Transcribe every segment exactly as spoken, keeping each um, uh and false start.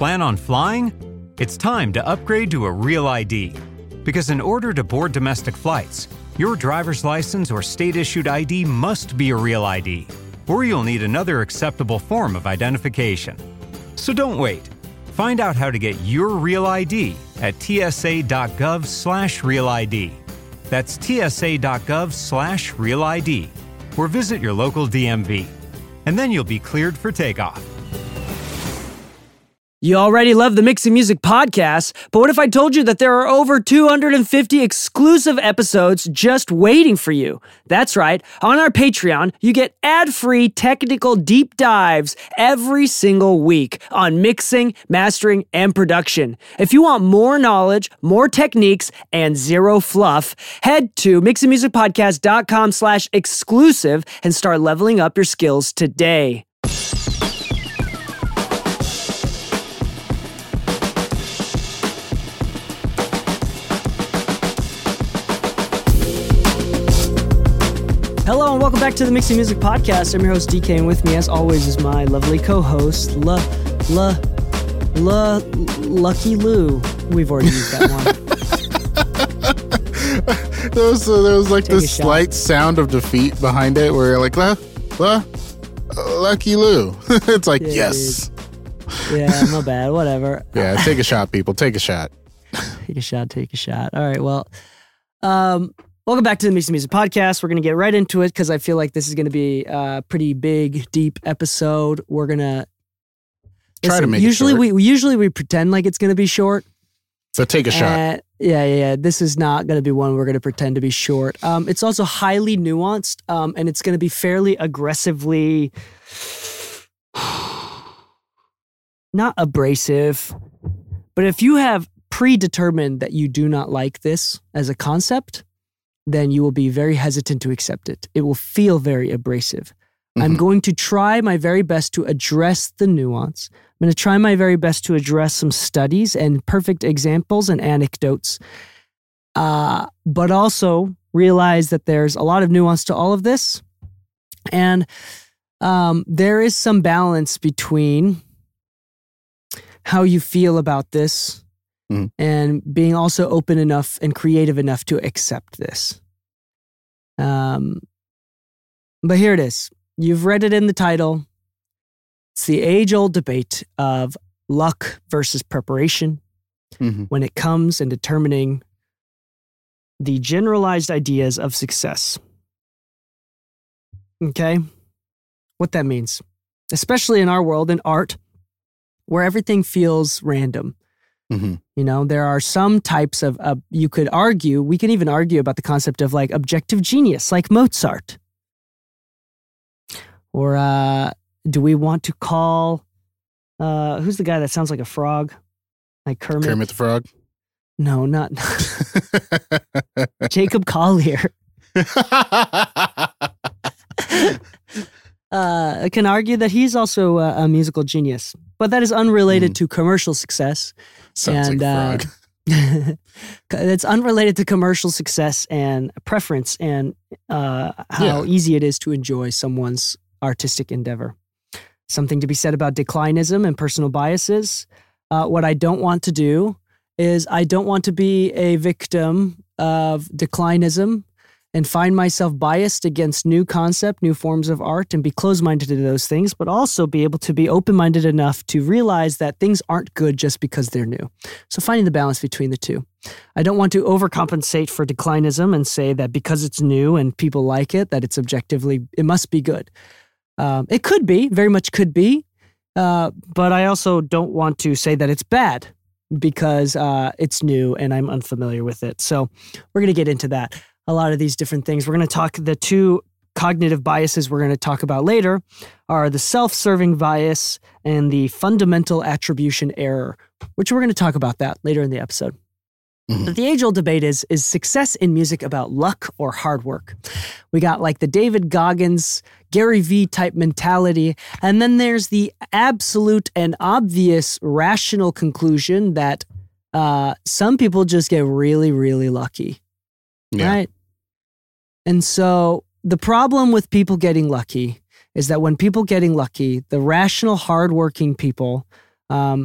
Plan on flying? It's time to upgrade to a Real I D. Because in order to board domestic flights, your driver's license or state-issued I D must be a Real I D, or you'll need another acceptable form of identification. So don't wait. Find out how to get your Real I D at tsa.gov slash Real ID. That's tsa.gov slash Real ID, or visit your local D M V. And then you'll be cleared for takeoff. You already love the Mixing Music podcast, but what if I told you that there are over two hundred fifty exclusive episodes just waiting for you? That's right. On our Patreon, you get ad-free technical deep dives every single week on mixing, mastering, and production. If you want more knowledge, more techniques, and zero fluff, head to mixingmusicpodcast.com slash exclusive and start leveling up your skills today. Hello and welcome back to the Mixing Music Podcast. I'm your host D K, and with me, as always, is my lovely co-host, La La La Lucky Lou. We've already used that one. there was uh, there was like Take this slight sound of defeat behind it, where you're like La La Lucky Lou. It's like yeah, yes. Dude. Yeah, no bad. Whatever. Yeah, take a shot, people. Take a shot. Take a shot. Take a shot. All right. Well, um. Welcome back to the Mixing Music Podcast. We're going to get right into it because I feel like this is going to be a pretty big, deep episode. We're going to try to make usually it short. we usually we pretend like it's going to be short. So take a shot. Uh, yeah, yeah, yeah. This is not going to be one we're going to pretend to be short. Um, it's also highly nuanced, um, and it's going to be fairly aggressively not abrasive. But if you have predetermined that you do not like this as a concept, then you will be very hesitant to accept it. It will feel very abrasive. Mm-hmm. I'm going to try my very best to address the nuance. I'm going to try my very best to address some studies and perfect examples and anecdotes, uh, but also realize that there's a lot of nuance to all of this. And um, there is some balance between how you feel about this Mm. and being also open enough and creative enough to accept this. Um, but here it is. You've read it in the title. It's the age-old debate of luck versus preparation mm-hmm. when it comes in determining the generalized ideas of success. Okay? What that means. Especially in our world, in art, where everything feels random. Mm-hmm. You know, there are some types of, uh, you could argue, we can even argue about the concept of like objective genius, like Mozart. Or uh, do we want to call, uh, who's the guy that sounds like a frog? Like Kermit? Kermit the Frog? No, not Jacob Collier. uh, I can argue that he's also a, a musical genius, but that is unrelated mm. to commercial success. Sounds and, like frog. Uh, it's unrelated to commercial success and preference and uh, how yeah. easy it is to enjoy someone's artistic endeavor. Something to be said about declinism and personal biases. Uh, what I don't want to do is I don't want to be a victim of declinism and find myself biased against new concept, new forms of art, and be closed-minded to those things, but also be able to be open-minded enough to realize that things aren't good just because they're new. So finding the balance between the two. I don't want to overcompensate for declinism and say that because it's new and people like it, that it's objectively, it must be good. Um, it could be, very much could be, uh, but I also don't want to say that it's bad because uh, it's new and I'm unfamiliar with it. So we're going to get into that. A lot of these different things. We're going to talk, the two cognitive biases we're going to talk about later are the self-serving bias and the fundamental attribution error, which we're going to talk about that later in the episode. Mm-hmm. But the age-old debate is, is success in music about luck or hard work? We got like the David Goggins, Gary Vee type mentality, and then there's the absolute and obvious rational conclusion that uh, some people just get really, really lucky. Yeah. Right? And so the problem with people getting lucky is that when people getting lucky, the rational, hardworking people, um,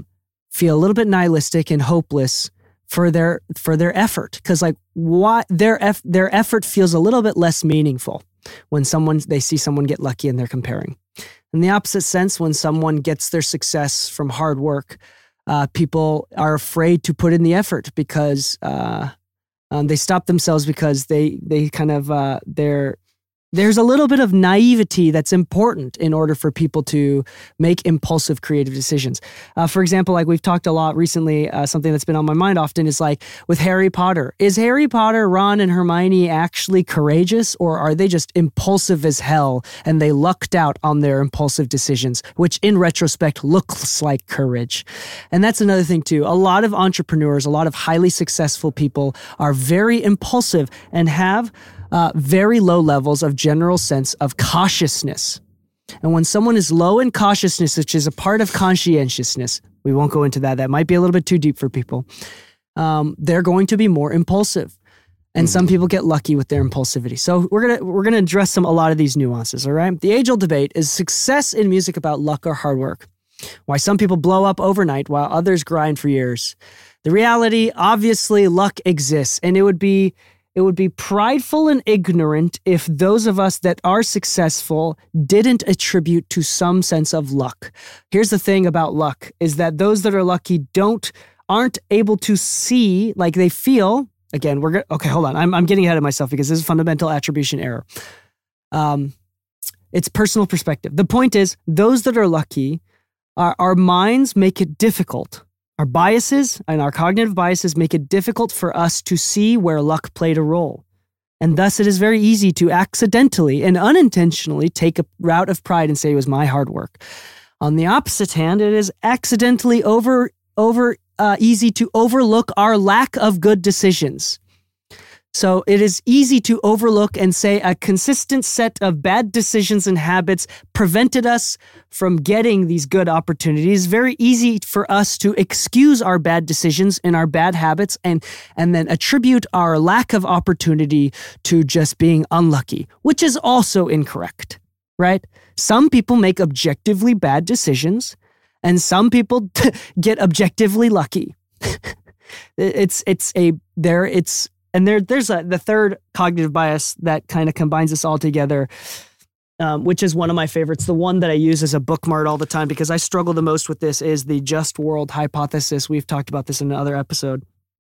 feel a little bit nihilistic and hopeless for their for their effort, because like why their eff, their effort feels a little bit less meaningful when someone they see someone get lucky and they're comparing. In the opposite sense, when someone gets their success from hard work, uh, people are afraid to put in the effort because uh, um, they stop themselves because they they kind of uh, they're there's a little bit of naivety that's important in order for people to make impulsive creative decisions. Uh, for example, like we've talked a lot recently, uh, something that's been on my mind often is like with Harry Potter. Is Harry Potter, Ron, and Hermione actually courageous, or are they just impulsive as hell and they lucked out on their impulsive decisions, which in retrospect looks like courage? And that's another thing too. A lot of entrepreneurs, a lot of highly successful people are very impulsive and have Uh, very low levels of general sense of cautiousness. And when someone is low in cautiousness, which is a part of conscientiousness, we won't go into that. That might be a little bit too deep for people. Um, they're going to be more impulsive. And mm-hmm. some people get lucky with their impulsivity. So we're gonna we're gonna address some a lot of these nuances, all right? The age-old debate is success in music about luck or hard work. Why some people blow up overnight while others grind for years. The reality, obviously, luck exists, and it would be It would be prideful and ignorant if those of us that are successful didn't attribute to some sense of luck. Here's the thing about luck, is that those that are lucky don't, aren't able to see, like they feel, again, we're going to, okay, hold on. I'm, I'm getting ahead of myself because this is fundamental attribution error. Um, it's personal perspective. The point is, those that are lucky, our, our minds make it difficult. Our biases and our cognitive biases make it difficult for us to see where luck played a role. And thus it is very easy to accidentally and unintentionally take a route of pride and say it was my hard work. On the opposite hand, it is accidentally over, over uh, easy to overlook our lack of good decisions. So it is easy to overlook and say a consistent set of bad decisions and habits prevented us from getting these good opportunities. Very easy for us to excuse our bad decisions and our bad habits and, and then attribute our lack of opportunity to just being unlucky, which is also incorrect, right? Some people make objectively bad decisions and some people get objectively lucky. it's, it's a, there, it's, And there, there's a, the third cognitive bias that kind of combines this all together, um, which is one of my favorites. The one that I use as a bookmark all the time because I struggle the most with this is the just world hypothesis. We've talked about this in another episode.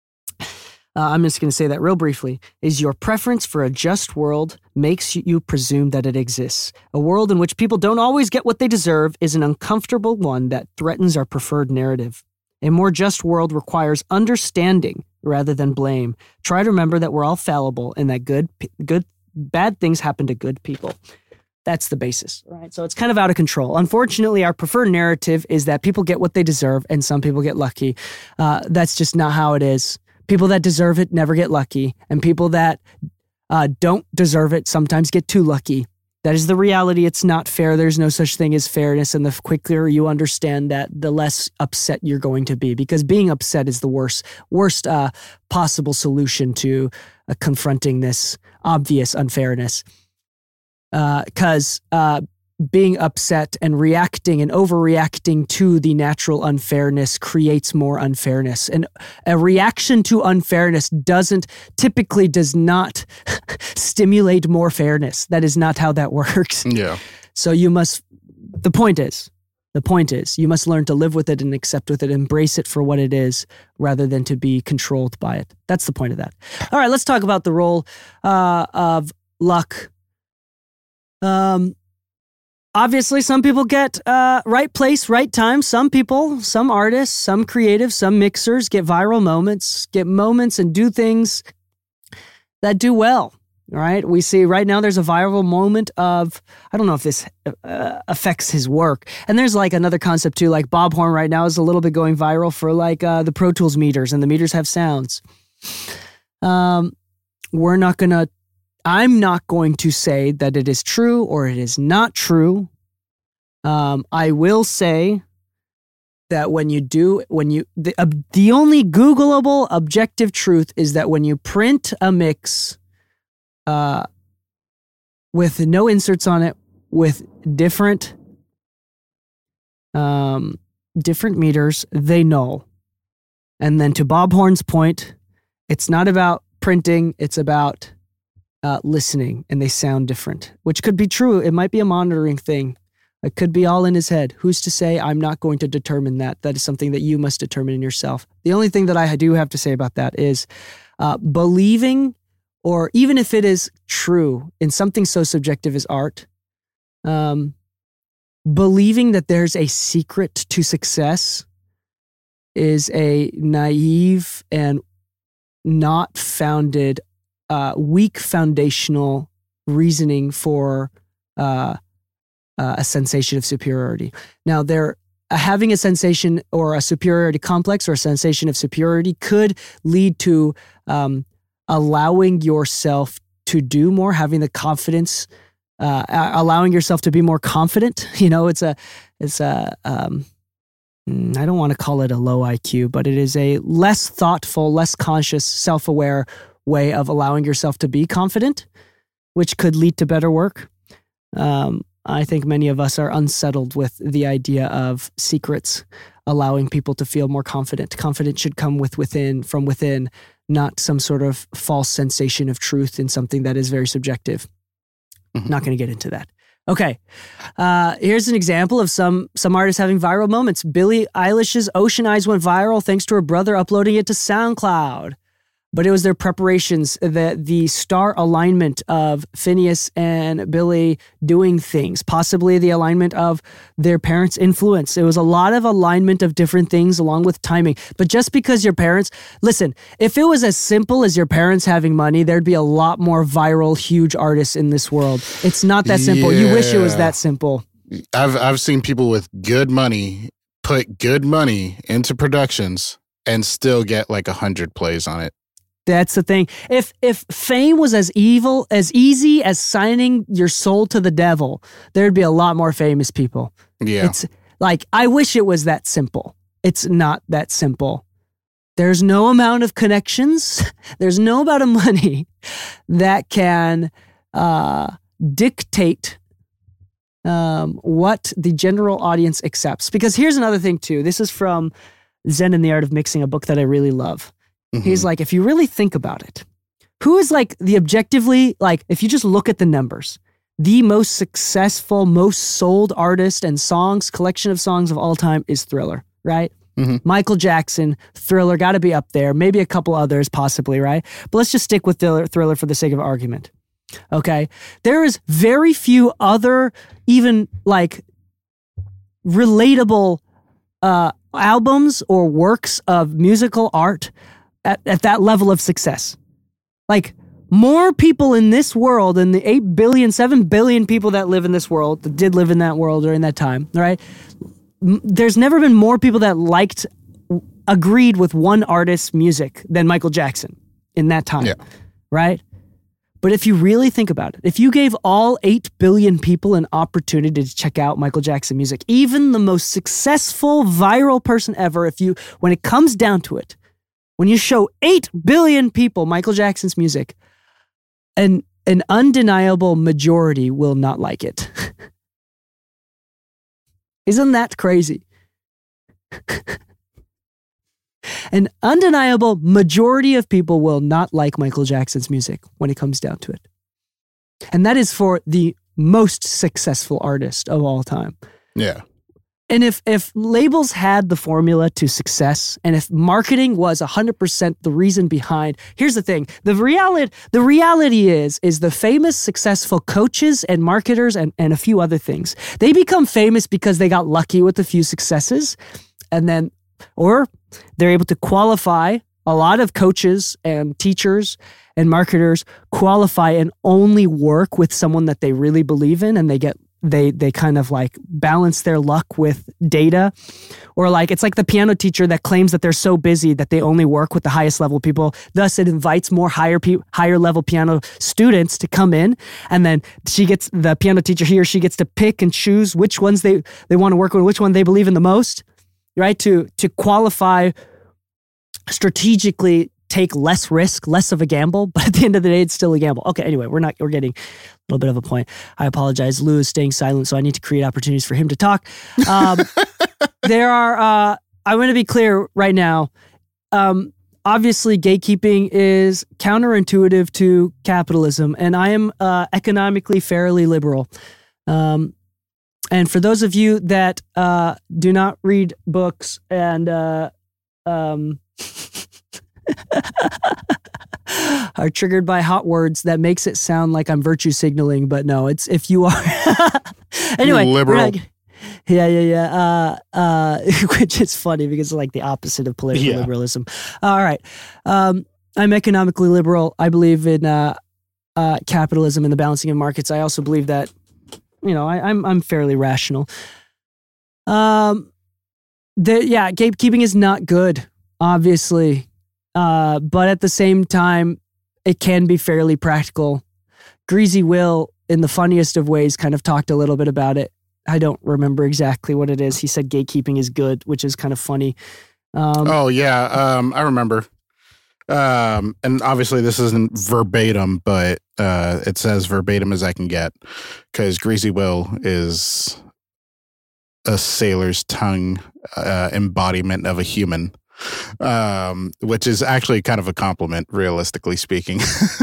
Uh, I'm just going to say that real briefly. Is your preference for a just world makes you presume that it exists. A world in which people don't always get what they deserve is an uncomfortable one that threatens our preferred narrative. A more just world requires understanding rather than blame. Try to remember that we're all fallible and that good, good, bad things happen to good people. That's the basis, right? So it's kind of out of control. Unfortunately, our preferred narrative is that people get what they deserve and some people get lucky. Uh, that's just not how it is. People that deserve it never get lucky, and people that uh, don't deserve it sometimes get too lucky. That is the reality. It's not fair. There's no such thing as fairness. And the quicker you understand that, the less upset you're going to be, because being upset is the worst, worst uh, possible solution to uh, confronting this obvious unfairness. Because uh, uh, being upset and reacting and overreacting to the natural unfairness creates more unfairness. And a reaction to unfairness doesn't, typically does not stimulate more fairness. That is not how that works. Yeah. So you must, the point is, the point is, you must learn to live with it and accept with it, embrace it for what it is, rather than to be controlled by it. That's the point of that. All right, let's talk about the role uh, of luck. Um, Obviously, some people get uh, right place, right time. Some people, some artists, some creatives, some mixers get viral moments, get moments and do things that do well, right? We see right now there's a viral moment of, I don't know if this uh, affects his work. And there's like another concept too, like Bob Horn right now is a little bit going viral for like uh, the Pro Tools meters, and the meters have sounds. Um, we're not going to I'm not going to say that it is true or it is not true. Um, I will say that when you do, when you, the, uh, the only Googleable objective truth is that when you print a mix uh, with no inserts on it, with different, um, different meters, they know. And then to Bob Horn's point, it's not about printing, it's about uh, listening, and they sound different, which could be true. It might be a monitoring thing. It could be all in his head. Who's to say? I'm not going to determine that. That is something that you must determine in yourself. The only thing that I do have to say about that is uh, believing, or even if it is true in something so subjective as art, um, believing that there's a secret to success is a naive and not founded, uh, weak foundational reasoning for uh, uh, a sensation of superiority. Now, there uh, having a sensation or a superiority complex or a sensation of superiority could lead to um, allowing yourself to do more, having the confidence, uh, allowing yourself to be more confident. You know, it's a, it's a. Um, I don't want to call it a low I Q, but it is a less thoughtful, less conscious, self-aware way of allowing yourself to be confident, which could lead to better work. Um, I think many of us are unsettled with the idea of secrets allowing people to feel more confident. Confidence should come with within, from within, not some sort of false sensation of truth in something that is very subjective. Mm-hmm. Not going to get into that. Okay, uh, here's an example of some some artists having viral moments. Billie Eilish's Ocean Eyes went viral thanks to her brother uploading it to SoundCloud. But it was their preparations, the, the star alignment of Phineas and Billie doing things, possibly the alignment of their parents' influence. It was a lot of alignment of different things along with timing. But just because your parents, listen, if it was as simple as your parents having money, there'd be a lot more viral, huge artists in this world. It's not that simple. Yeah. You wish it was that simple. I've I've seen people with good money put good money into productions and still get like a hundred plays on it. That's the thing. If if fame was as evil, as easy as signing your soul to the devil, there'd be a lot more famous people. Yeah. It's like, I wish it was that simple. It's not that simple. There's no amount of connections. There's no amount of money that can uh, dictate um, what the general audience accepts. Because here's another thing too. This is from Zen and the Art of Mixing, a book that I really love. Mm-hmm. He's like, if you really think about it, who is like the objectively, like if you just look at the numbers, the most successful, most sold artist and songs, collection of songs of all time is Thriller, right? Mm-hmm. Michael Jackson, Thriller, got to be up there. Maybe a couple others possibly, right? But let's just stick with Thriller, Thriller for the sake of argument. Okay? There is very few other even like relatable uh, albums or works of musical art At, at that level of success. Like, more people in this world than the eight billion, seven billion people that live in this world, that did live in that world during that time, right? There's never been more people that liked, agreed with one artist's music than Michael Jackson in that time, yeah. Right? But if you really think about it, if you gave all eight billion people an opportunity to check out Michael Jackson music, even the most successful viral person ever, if you, when it comes down to it, when you show eight billion people Michael Jackson's music, an, an undeniable majority will not like it. Isn't that crazy? An undeniable majority of people will not like Michael Jackson's music when it comes down to it. And that is for the most successful artist of all time. Yeah. And if if labels had the formula to success, and if marketing was one hundred percent the reason behind, here's the thing. The reality the reality is, is the famous successful coaches and marketers and, and a few other things, they become famous because they got lucky with a few successes, and then, or they're able to qualify. A lot of coaches and teachers and marketers qualify and only work with someone that they really believe in, and they get They they kind of like balance their luck with data. Or like, it's like the piano teacher that claims that they're so busy that they only work with the highest level people. Thus, it invites more higher pe- higher level piano students to come in. And then she gets, the piano teacher, he or she gets to pick and choose which ones they, they want to work with, which one they believe in the most, right? To, to qualify, strategically take less risk, less of a gamble, but at the end of the day, it's still a gamble. Okay, anyway, we're not, we're getting a little bit of a point. I apologize. Lou is staying silent, so I need to create opportunities for him to talk. Um, there are, uh, I want to be clear right now. Um, obviously, gatekeeping is counterintuitive to capitalism, and I am uh, economically fairly liberal. Um, and for those of you that uh, do not read books and uh, um, are triggered by hot words, that makes it sound like I'm virtue signaling, but no, it's if you are. Anyway, You're liberal. Like, yeah, yeah, yeah. Uh, uh, which is funny because it's like the opposite of political Yeah. liberalism. All right. Um, I'm economically liberal. I believe in uh, uh, capitalism and the balancing of markets. I also believe that, you know, I, I'm I'm fairly rational. Um, the yeah, gatekeeping is not good, obviously, uh, but at the same time, it can be fairly practical. Greasy Will, in the funniest of ways, kind of talked a little bit about it. I don't remember exactly what it is. He said gatekeeping is good, which is kind of funny. Um, oh yeah, um, I remember. Um, and obviously this isn't verbatim, but uh, it's as verbatim as I can get, because Greasy Will is a sailor's tongue uh, embodiment of a human, um, which is actually kind of a compliment, realistically speaking.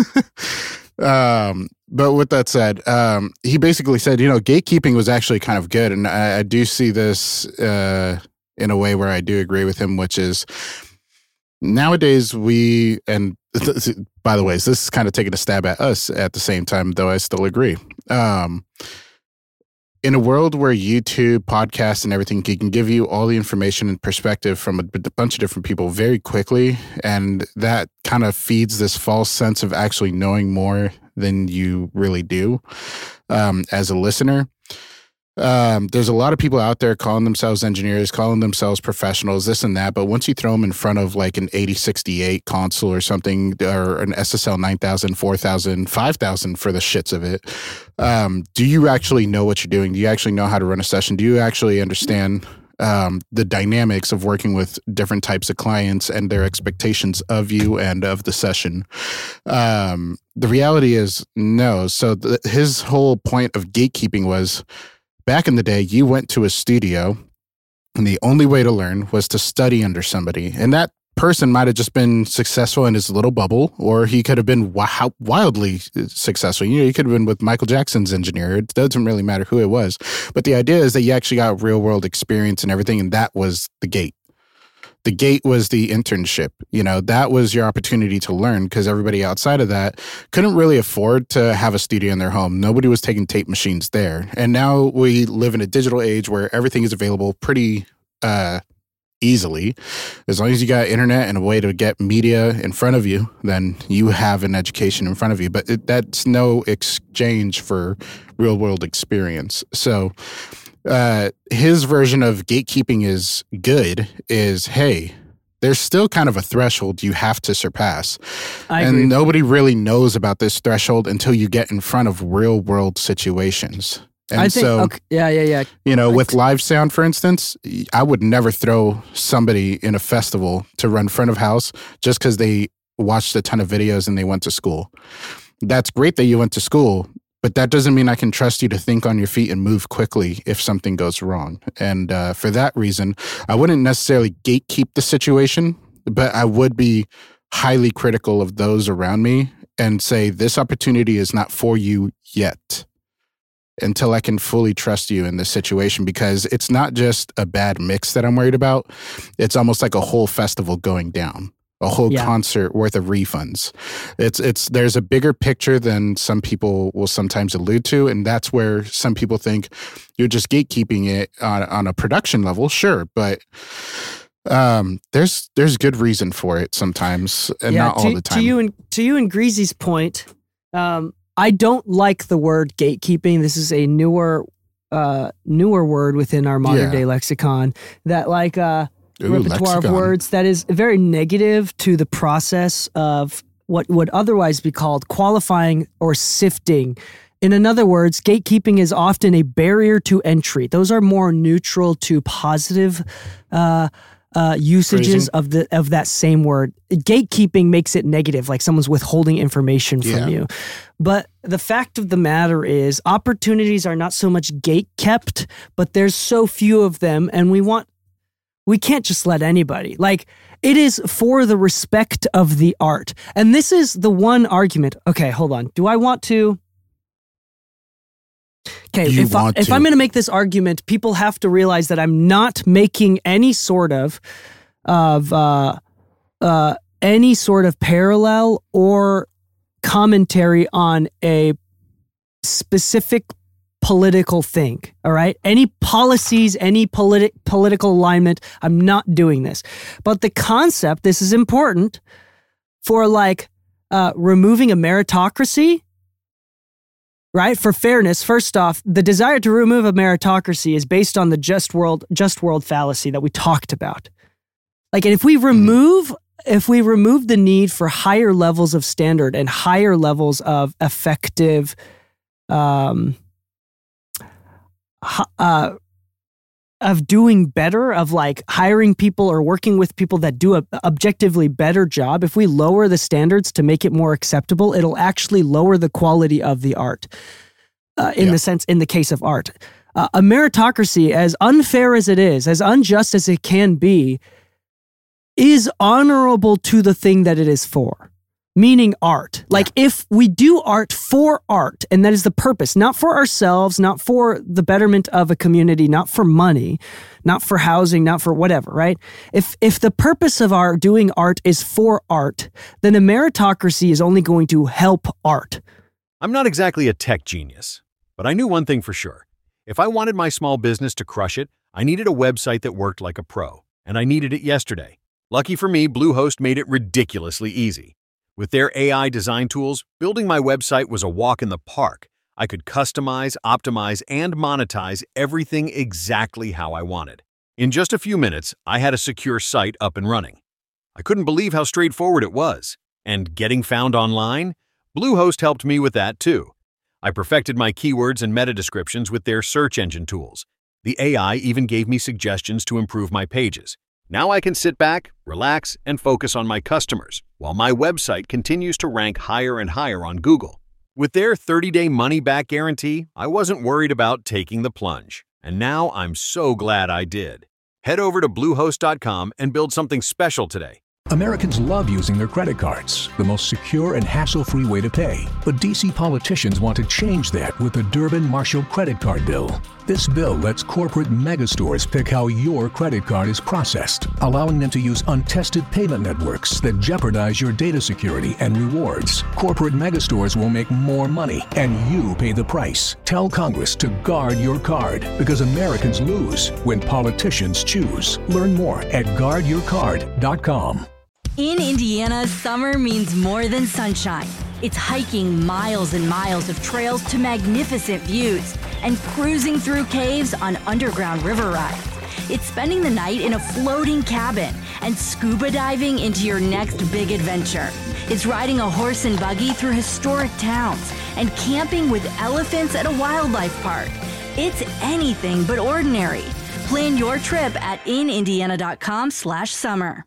um, but with that said, um, he basically said, you know, gatekeeping was actually kind of good. And I, I do see this uh, in a way where I do agree with him, which is nowadays we, and th- by the way, this is kind of taking a stab at us at the same time, though I still agree. Um, in a world where YouTube, podcasts, and everything can give you all the information and perspective from a b- bunch of different people very quickly, and that kind of feeds this false sense of actually knowing more than you really do um, as a listener. Um, there's a lot of people out there calling themselves engineers, calling themselves professionals, this and that. But once you throw them in front of like an eighty sixty-eight console or something, or an S S L nine thousand, four thousand, five thousand for the shits of it, um, do you actually know what you're doing? Do you actually know how to run a session? Do you actually understand um, the dynamics of working with different types of clients and their expectations of you and of the session? Um, the reality is no. So the, his whole point of gatekeeping was, back in the day, you went to a studio and the only way to learn was to study under somebody. And that person might have just been successful in his little bubble, or he could have been w- wildly successful. You know, he could have been with Michael Jackson's engineer. It doesn't really matter who it was. But the idea is that you actually got real world experience and everything. And that was the gate. The gate was the internship. You know, that was your opportunity to learn, because everybody outside of that couldn't really afford to have a studio in their home. Nobody was taking tape machines there. And now we live in a digital age where everything is available pretty uh, easily. As long as you got internet and a way to get media in front of you, then you have an education in front of you. But it, that's no exchange for real world experience. So Uh, his version of gatekeeping is good is, hey, there's still kind of a threshold you have to surpass. I and agree. Nobody really knows about this threshold until you get in front of real world situations. And I think, so, okay, yeah, yeah, yeah. you know, with live sound, for instance, I would never throw somebody in a festival to run front of house just because they watched a ton of videos and they went to school. That's great that you went to school, but that doesn't mean I can trust you to think on your feet and move quickly if something goes wrong. And uh, for that reason, I wouldn't necessarily gatekeep the situation, but I would be highly critical of those around me and say, this opportunity is not for you yet until I can fully trust you in this situation, because it's not just a bad mix that I'm worried about. It's almost like a whole festival going down. A whole Yeah. concert worth of refunds. It's it's there's a bigger picture than some people will sometimes allude to, and that's where some people think you're just gatekeeping it on on a production level. Sure, but um, there's there's good reason for it sometimes, and Yeah, not to, all the time. To you and to you and Greasy's point, um, I don't like the word gatekeeping. This is a newer uh, newer word within our modern Yeah. day lexicon that like. Uh, Ooh, repertoire lexicon. of words that is very negative to the process of what would otherwise be called qualifying or sifting. In other words, gatekeeping is often a barrier to entry. Those are more neutral to positive uh, uh, usages Phrasing. of the of that same word. Gatekeeping makes it negative, like someone's withholding information from Yeah. you. But the fact of the matter is, opportunities are not so much gate kept, but there's so few of them, and we want we can't just let anybody. Like, it is for the respect of the art, and this is the one argument. Okay, hold on. Do I want to? Okay, You if, I, want if to. I'm going to make this argument, people have to realize that I'm not making any sort of of uh, uh, any sort of parallel or commentary on a specific political thing. All right, any policies, any politi- political alignment. I'm not doing this, but the concept. This is important for like uh, removing a meritocracy. Right? For fairness, first off, the desire to remove a meritocracy is based on the just world, just world fallacy that we talked about. Like, and if we remove, if we remove the need for higher levels of standard and higher levels of effective, um, uh, of doing better, of like hiring people or working with people that do a objectively better job, if we lower the standards to make it more acceptable, it'll actually lower the quality of the art. Uh, in Yeah. the sense, in the case of art, uh, a meritocracy, as unfair as it is, as unjust as it can be, is honorable to the thing that it is for. Meaning art. Like, if we do art for art, and that is the purpose, not for ourselves, not for the betterment of a community, not for money, not for housing, not for whatever, right? If if the purpose of our doing art is for art, then a meritocracy is only going to help art. I'm not exactly a tech genius, but I knew one thing for sure. If I wanted my small business to crush it, I needed a website that worked like a pro, and I needed it yesterday. Lucky for me, Bluehost made it ridiculously easy. With their A I design tools, building my website was a walk in the park. I could customize, optimize, and monetize everything exactly how I wanted. In just a few minutes, I had a secure site up and running. I couldn't believe how straightforward it was. And getting found online? Bluehost helped me with that too. I perfected my keywords and meta descriptions with their search engine tools. The A I even gave me suggestions to improve my pages. Now I can sit back, relax, and focus on my customers, while my website continues to rank higher and higher on Google. With their thirty-day money-back guarantee, I wasn't worried about taking the plunge, and now I'm so glad I did. Head over to Bluehost dot com and build something special today. Americans love using their credit cards, the most secure and hassle-free way to pay. But D C politicians want to change that with the Durbin-Marshall credit card bill. This bill lets corporate megastores pick how your credit card is processed, allowing them to use untested payment networks that jeopardize your data security and rewards. Corporate megastores will make more money, and you pay the price. Tell Congress to guard your card, because Americans lose when politicians choose. Learn more at guard your card dot com. In Indiana, summer means more than sunshine. It's hiking miles and miles of trails to magnificent views and cruising through caves on underground river rides. It's spending the night in a floating cabin and scuba diving into your next big adventure. It's riding a horse and buggy through historic towns and camping with elephants at a wildlife park. It's anything but ordinary. Plan your trip at in indiana dot com slash summer.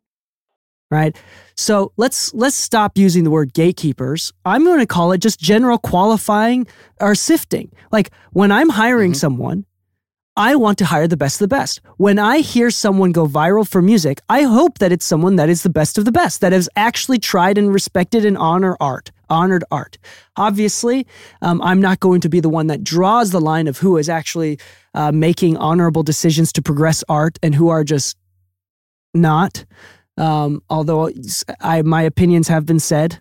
Right? So let's let's stop using the word gatekeepers. I'm going to call it just general qualifying or sifting. Like, when I'm hiring mm-hmm. someone, I want to hire the best of the best. When I hear someone go viral for music, I hope that it's someone that is the best of the best, that has actually tried and respected and honor art, honored art. Obviously, um, I'm not going to be the one that draws the line of who is actually uh, making honorable decisions to progress art and who are just not. Um, although I, my opinions have been said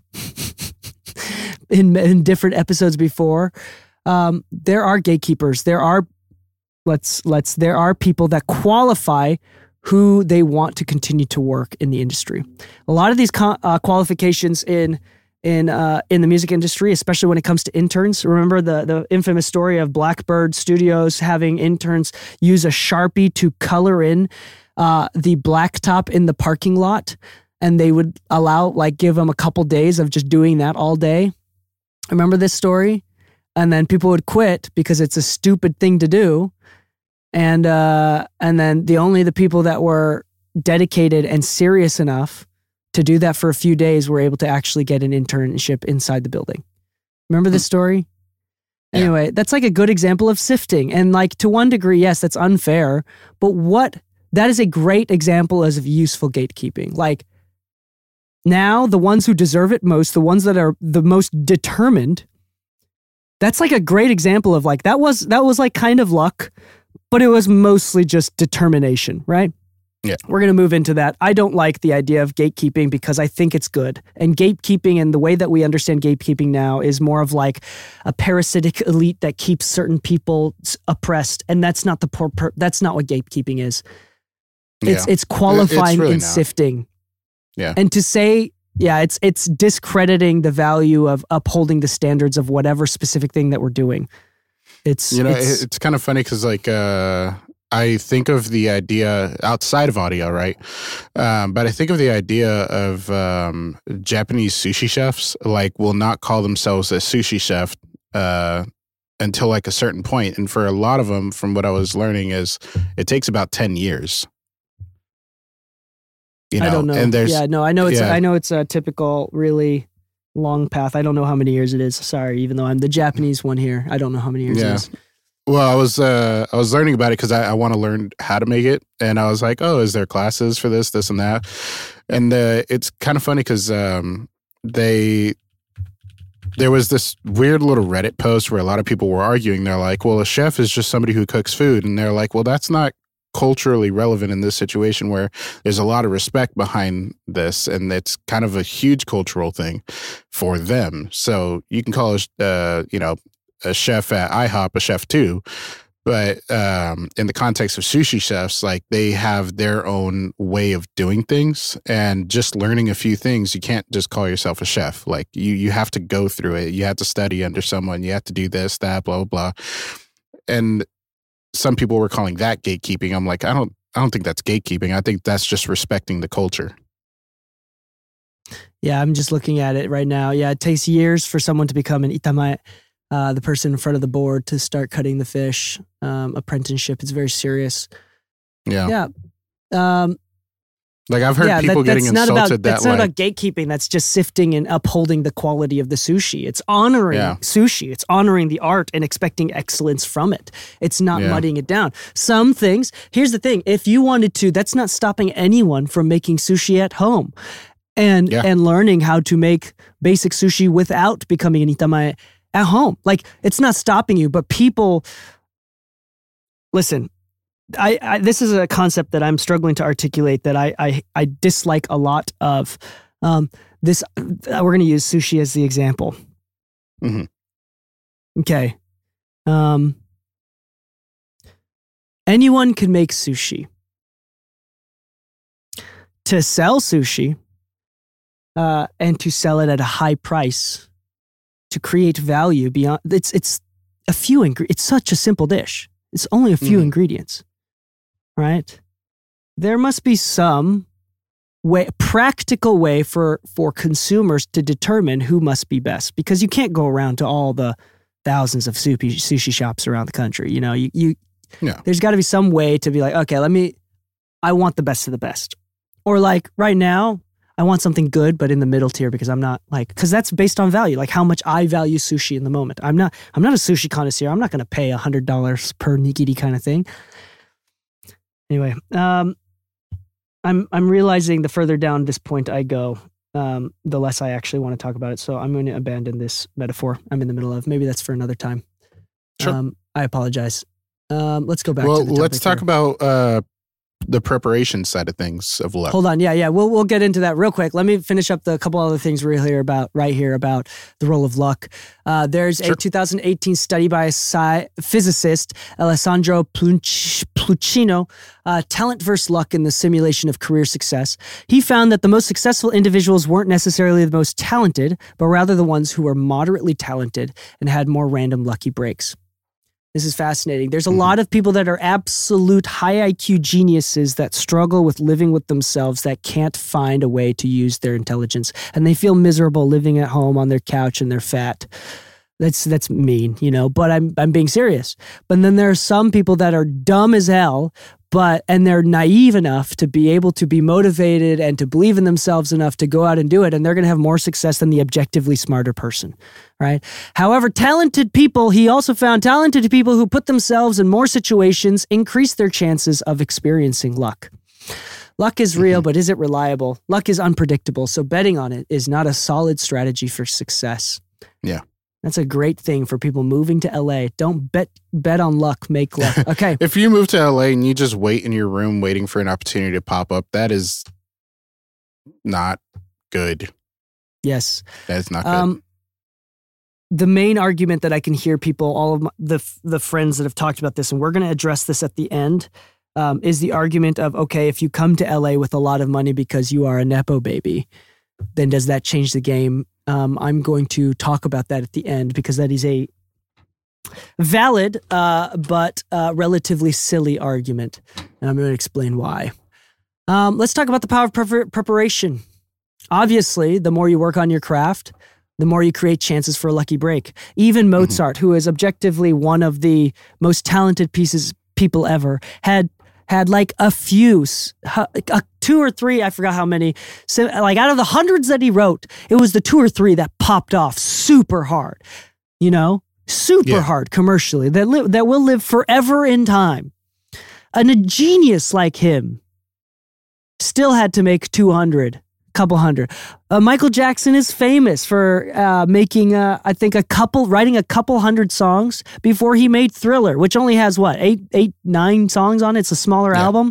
in, in different episodes before, um, there are gatekeepers. There are let's let's there are people that qualify who they want to continue to work in the industry. A lot of these co- uh, qualifications in in uh, in the music industry, especially when it comes to interns. Remember the the infamous story of Blackbird Studios having interns use a Sharpie to color in Uh, the blacktop in the parking lot, and they would allow, like, give them a couple days of just doing that all day. Remember this story? And then people would quit because it's a stupid thing to do. And uh, and then the only the people that were dedicated and serious enough to do that for a few days were able to actually get an internship inside the building. Remember this story? Yeah. Anyway, that's like a good example of sifting. And like to one degree, yes, that's unfair. But what, that is a great example as of useful gatekeeping. Like now the ones who deserve it most, the ones that are the most determined, that's like a great example of like, that was, that was like kind of luck, but it was mostly just determination, right? Yeah. We're going to move into that. I don't like the idea of gatekeeping because I think it's good. And gatekeeping and the way that we understand gatekeeping now is more of like a parasitic elite that keeps certain people oppressed. And that's not the poor, per- that's not what gatekeeping is. It's yeah. it's qualifying it's really and not. sifting. Yeah. And to say, yeah, it's it's discrediting the value of upholding the standards of whatever specific thing that we're doing. It's You know, it's, it's kind of funny because like, uh, I think of the idea outside of audio, right? Um, but I think of the idea of um, Japanese sushi chefs, like, will not call themselves a sushi chef uh, until like a certain point. And for a lot of them, from what I was learning, is it takes about ten years. You know? I don't know. And there's, yeah, no, I know it's yeah. I know it's a typical, really long path. I don't know how many years it is. Sorry, even though I'm the Japanese one here, I don't know how many years Yeah. it is. Well, I was uh, I was learning about it because I, I want to learn how to make it, and I was like, oh, is there classes for this, this, and that? And uh, it's kind of funny because um, they there was this weird little Reddit post where a lot of people were arguing. They're like, well, a chef is just somebody who cooks food, and they're like, well, that's not culturally relevant in this situation where there's a lot of respect behind this, and it's kind of a huge cultural thing for them. So you can call it, uh, you know. a chef at IHOP, a chef too. But um, in the context of sushi chefs, like they have their own way of doing things, and just learning a few things, you can't just call yourself a chef. Like you, you have to go through it. You have to study under someone. You have to do this, that, blah, blah, blah. And some people were calling that gatekeeping. I'm like, I don't, I don't think that's gatekeeping. I think that's just respecting the culture. Yeah, I'm just looking at it right now. Yeah, it takes years for someone to become an itamae. Uh, the person in front of the board to start cutting the fish, um, apprenticeship. It's very serious. Yeah. Yeah. Um, like I've heard yeah, people that, getting that's not insulted about, that that's like, not about gatekeeping. That's just sifting and upholding the quality of the sushi. It's honoring Yeah. sushi. It's honoring the art and expecting excellence from it. It's not Yeah. muddying it down. Some things, here's the thing. If you wanted to, that's not stopping anyone from making sushi at home and, Yeah. and learning how to make basic sushi without becoming an itamae at home. Like, it's not stopping you, but people, listen, I, I this is a concept that I'm struggling to articulate that I I, I dislike a lot of. Um, this, uh, we're going to use sushi as the example. Mm-hmm. Okay. Um, anyone can make sushi. To sell sushi uh, and to sell it at a high price, to create value beyond, it's it's a few ingredients. It's such a simple dish. It's only a few Mhm. ingredients, right? There must be some way, practical way for for consumers to determine who must be best, because you can't go around to all the thousands of sushi sushi shops around the country. You know, you you Yeah. there's got to be some way to be like, okay, let me. I want the best of the best, or like right now. I want something good, but in the middle tier, because I'm not like, because that's based on value, like how much I value sushi in the moment. I'm not, I'm not a sushi connoisseur. I'm not going to pay a hundred dollars per nigiri kind of thing. Anyway, um, I'm, I'm realizing the further down this point I go, um, the less I actually want to talk about it. So I'm going to abandon this metaphor I'm in the middle of. Maybe that's for another time. Sure. Um, I apologize. Um, let's go back Well, to the topic let's talk here. about uh, the preparation side of things of luck. Hold on. Yeah, yeah. We'll we'll get into that real quick. Let me finish up the couple other things we're here about right here about the role of luck. Uh, there's Sure. a two thousand eighteen study by a sci- physicist, Alessandro Pluch- Pluchino, uh, Talent versus Luck in the Simulation of Career Success. He found that the most successful individuals weren't necessarily the most talented, but rather the ones who were moderately talented and had more random lucky breaks. This is fascinating. There's a Mhm. lot of people that are absolute high I Q geniuses that struggle with living with themselves, that can't find a way to use their intelligence. And they feel miserable living at home on their couch and they're fat. That's that's mean, you know, but I'm I'm being serious. But then there are some people that are dumb as hell, but and they're naive enough to be able to be motivated and to believe in themselves enough to go out and do it, and they're going to have more success than the objectively smarter person, right? However, talented people, he also found talented people who put themselves in more situations increase their chances of experiencing luck. Luck is real, mm-hmm. but is it reliable? Luck is unpredictable, so betting on it is not a solid strategy for success. Yeah. That's a great thing for people moving to L A. Don't bet bet on luck, make luck. Okay. If you move to L A and you just wait in your room waiting for an opportunity to pop up, that is not good. Yes. That is not good. Um, the main argument that I can hear people, all of my, the the friends that have talked about this, and we're going to address this at the end, um, is the argument of, okay, if you come to L A with a lot of money because you are a Nepo baby, then does that change the game? Um, I'm going to talk about that at the end because that is a valid uh, but uh, relatively silly argument. And I'm going to explain why. Um, let's talk about the power of pre- preparation. Obviously, the more you work on your craft, the more you create chances for a lucky break. Even Mozart, mm-hmm. who is objectively one of the most talented pieces people ever, had had like a few, a two or three, I forgot how many, so like out of the hundreds that he wrote, it was the two or three that popped off super hard, you know, super yeah. hard commercially, that li- that will live forever in time. And a genius like him still had to make two hundred, couple hundred. Uh, Michael Jackson is famous for uh, making, uh, I think, a couple, writing a couple hundred songs before he made Thriller, which only has what, eight, eight, nine songs on it. It's a smaller yeah. album.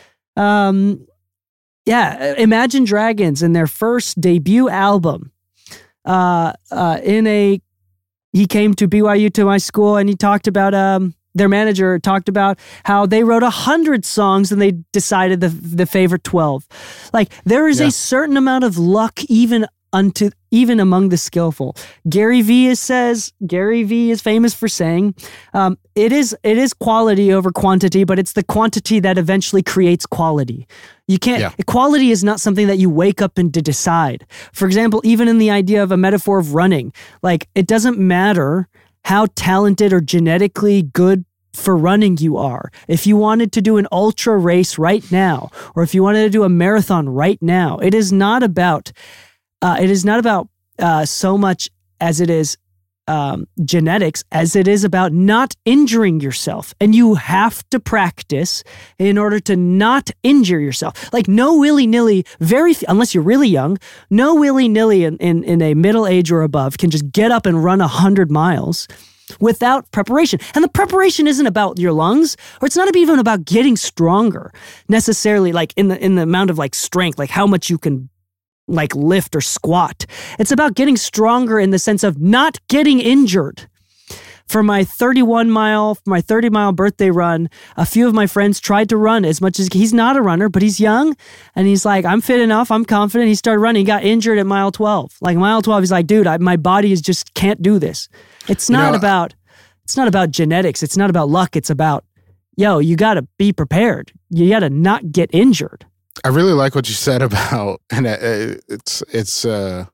Um, yeah, Imagine Dragons in their first debut album. Uh, uh, in a, he came to B Y U to my school, and he talked about um. Their manager talked about how they wrote a hundred songs and they decided the the favorite twelve. Like there is yeah. a certain amount of luck even unto even among the skillful. Gary Vee is says Gary Vee is famous for saying um, it is it is quality over quantity, but it's the quantity that eventually creates quality. You can't. Yeah. Quality is not something that you wake up and to decide. For example, even in the idea of a metaphor of running, like it doesn't matter how talented or genetically good for running you are. If you wanted to do an ultra race right now, or if you wanted to do a marathon right now, it is not about, uh, it is not about uh, so much as it is um, genetics, as it is about not injuring yourself. And you have to practice in order to not injure yourself. Like no willy-nilly, very, unless you're really young, no willy-nilly in, in, in a middle age or above can just get up and run a hundred miles without preparation. And the preparation isn't about your lungs, or it's not even about getting stronger necessarily, like in the, in the amount of like strength, like how much you can like lift or squat. It's about getting stronger in the sense of not getting injured. For my thirty-one mile, for my thirty mile birthday run, a few of my friends tried to run as much as, he's not a runner, but he's young. And he's like, I'm fit enough. I'm confident. He started running. He got injured at mile twelve. Like mile twelve, he's like, dude, I, my body is just can't do this. It's not you know, about, it's not about genetics. It's not about luck. It's about, yo, you got to be prepared. You got to not get injured. I really like what you said about, and it's, it's, uh,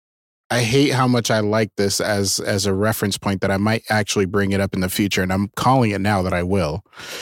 I hate how much I like this as, as a reference point that I might actually bring it up in the future. And I'm calling it now that I will.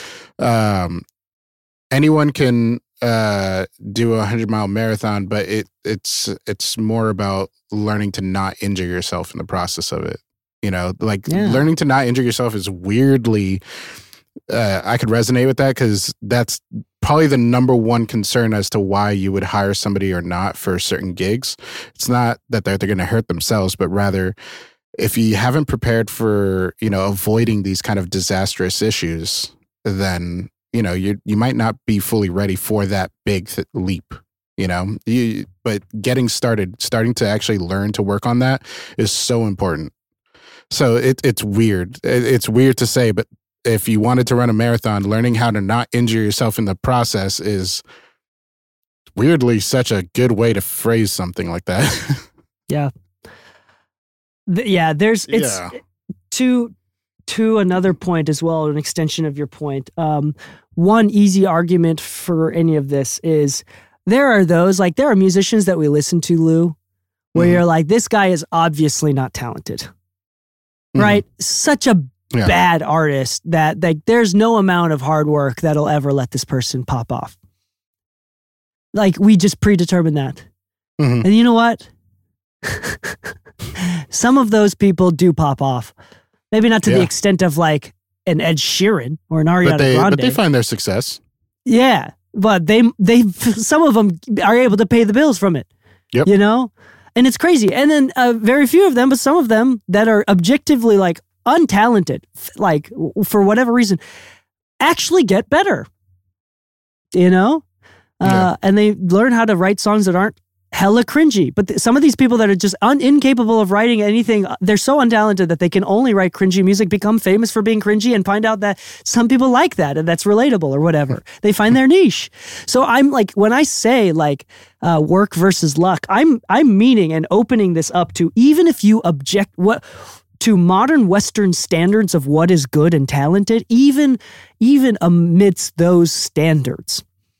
Um, anyone can, uh, do a hundred mile marathon, but it, it's, it's more about learning to not injure yourself in the process of it. You know, like yeah. learning to not injure yourself is weirdly, uh, I could resonate with that because that's probably the number one concern as to why you would hire somebody or not for certain gigs. It's not that they're, they're going to hurt themselves, but rather if you haven't prepared for, you know, avoiding these kind of disastrous issues, then, you know, you you might not be fully ready for that big th- leap, you know, you, but getting started, starting to actually learn to work on that is so important. So it, it's weird. It, it's weird to say, but if you wanted to run a marathon, learning how to not injure yourself in the process is weirdly such a good way to phrase something like that. yeah. The, yeah, there's, it's yeah. to, to another point as well, an extension of your point. Um, one easy argument for any of this is there are those, like there are musicians that we listen to, Lou, where mm. you're like, this guy is obviously not talented. Right? Mm. Such a yeah. bad artist that like there's no amount of hard work that'll ever let this person pop off. Like we just predetermined that. Mm-hmm. And you know what? Some of those people do pop off. Maybe not to yeah. the extent of like an Ed Sheeran or an Ariana but they, Grande. But they find their success. Yeah. But they, they, some of them are able to pay the bills from it. Yep. You know? And it's crazy. And then uh, very few of them, but some of them that are objectively like untalented, like for whatever reason, actually get better. You know? Uh, yeah. And they learn how to write songs that aren't hella cringy. But th- some of these people that are just un- incapable of writing anything, they're so untalented that they can only write cringy music, become famous for being cringy, and find out that some people like that and that's relatable or whatever. They find their niche. So I'm like, when I say like uh, work versus luck, I'm I'm meaning and opening this up to even if you object what to modern Western standards of what is good and talented, even even amidst those standards,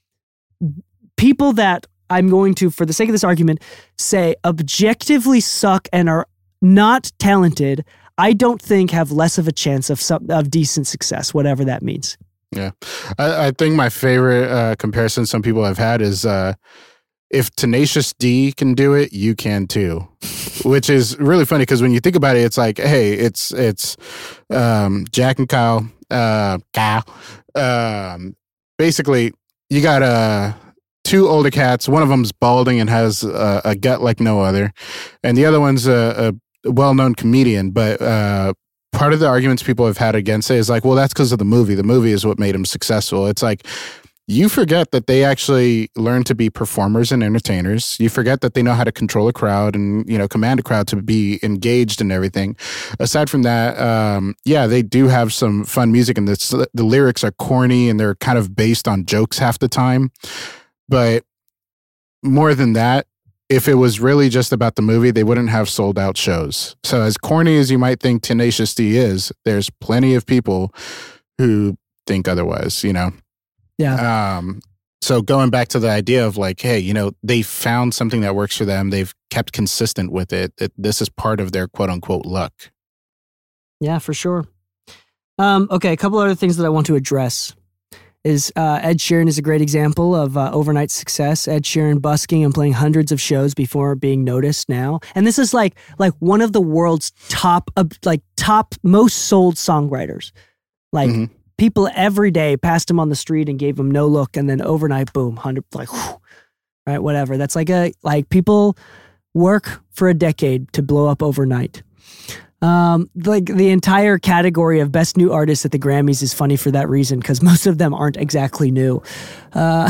people that I'm going to, for the sake of this argument, say objectively suck and are not talented, I don't think have less of a chance of some, of decent success, whatever that means. Yeah. I, I think my favorite uh, comparison some people have had is uh, if Tenacious D can do it, you can too. Which is really funny because when you think about it, it's like, hey, it's it's um, Jack and Kyle. Uh, Kyle. Um, basically, you got a... two older cats. One of them's balding and has a, a gut like no other. And the other one's a, a well-known comedian. But uh, part of the arguments people have had against it is like, well, that's because of the movie. The movie is what made him successful. It's like, you forget that they actually learn to be performers and entertainers. You forget that they know how to control a crowd and, you know, command a crowd to be engaged and everything. Aside from that, um, yeah, they do have some fun music, and the, the lyrics are corny and they're kind of based on jokes half the time. But more than that, if it was really just about the movie, they wouldn't have sold out shows. So as corny as you might think Tenacious D is, there's plenty of people who think otherwise, you know? Yeah. Um, so going back to the idea of like, hey, you know, they found something that works for them. They've kept consistent with it. it this is part of their quote unquote luck. Yeah, for sure. Um, okay, a couple other things that I want to address. Is uh, Ed Sheeran is a great example of uh, overnight success. Ed Sheeran busking and playing hundreds of shows before being noticed now. And this is like like one of the world's top uh, like top most sold songwriters. Like mm-hmm. people every day passed him on the street and gave him no look, and then overnight, boom, hundred like, whew, right, whatever. That's like a like people work for a decade to blow up overnight. Um, like the entire category of best new artists at the Grammys is funny for that reason, because most of them aren't exactly new. Uh,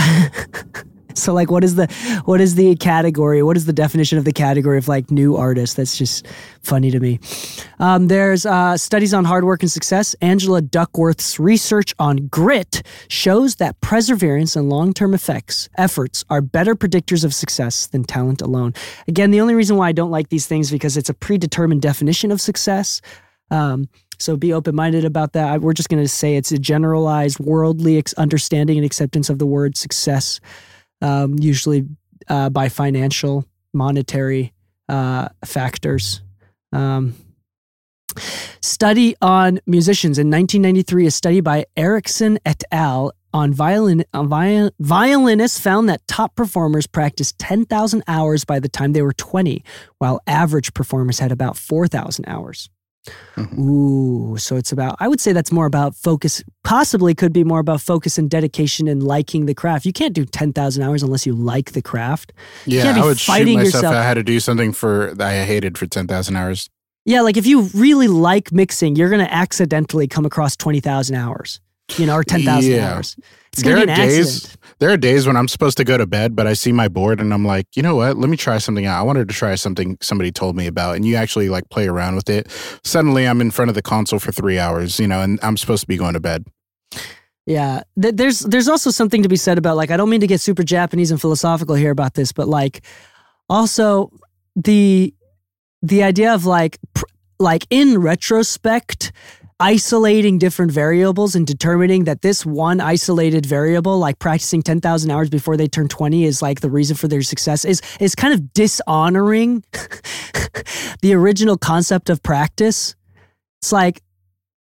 so like, what is the, what is the category? What is the definition of the category of like new artists? That's just funny to me. Um, there's, uh, studies on hard work and success. Angela Duckworth's research on grit shows that perseverance and long-term effects, efforts are better predictors of success than talent alone. Again, the only reason why I don't like these things is because it's a predetermined definition of success. Um, so be open-minded about that. We're just going to say it's a generalized worldly ex- understanding and acceptance of the word success. Um, usually uh, by financial, monetary uh, factors. Um, study on musicians. In nineteen ninety-three, a study by Erickson et al. on violin, on viol, violinists found that top performers practiced ten thousand hours by the time they were twenty, while average performers had about four thousand hours. Mm-hmm. Ooh, so it's about, I would say that's more about focus, possibly could be more about focus and dedication and liking the craft. You can't do ten thousand hours unless you like the craft. You yeah, can't be I would fighting shoot myself yourself. if I had to do something for that I hated for ten thousand hours. Yeah, like if you really like mixing, you're going to accidentally come across twenty thousand hours, you know, or ten thousand yeah. hours. It's going to be an days, accident. There are days when I'm supposed to go to bed, but I see my board and I'm like, you know what? Let me try something out. I wanted to try something somebody told me about, and you actually like play around with it. Suddenly I'm in front of the console for three hours, you know, and I'm supposed to be going to bed. Yeah. There's, there's also something to be said about, like, I don't mean to get super Japanese and philosophical here about this, but like also the, the idea of like, pr- like in retrospect, isolating different variables and determining that this one isolated variable, like practicing ten thousand hours before they turn twenty, is like the reason for their success is, is kind of dishonoring the original concept of practice. It's like,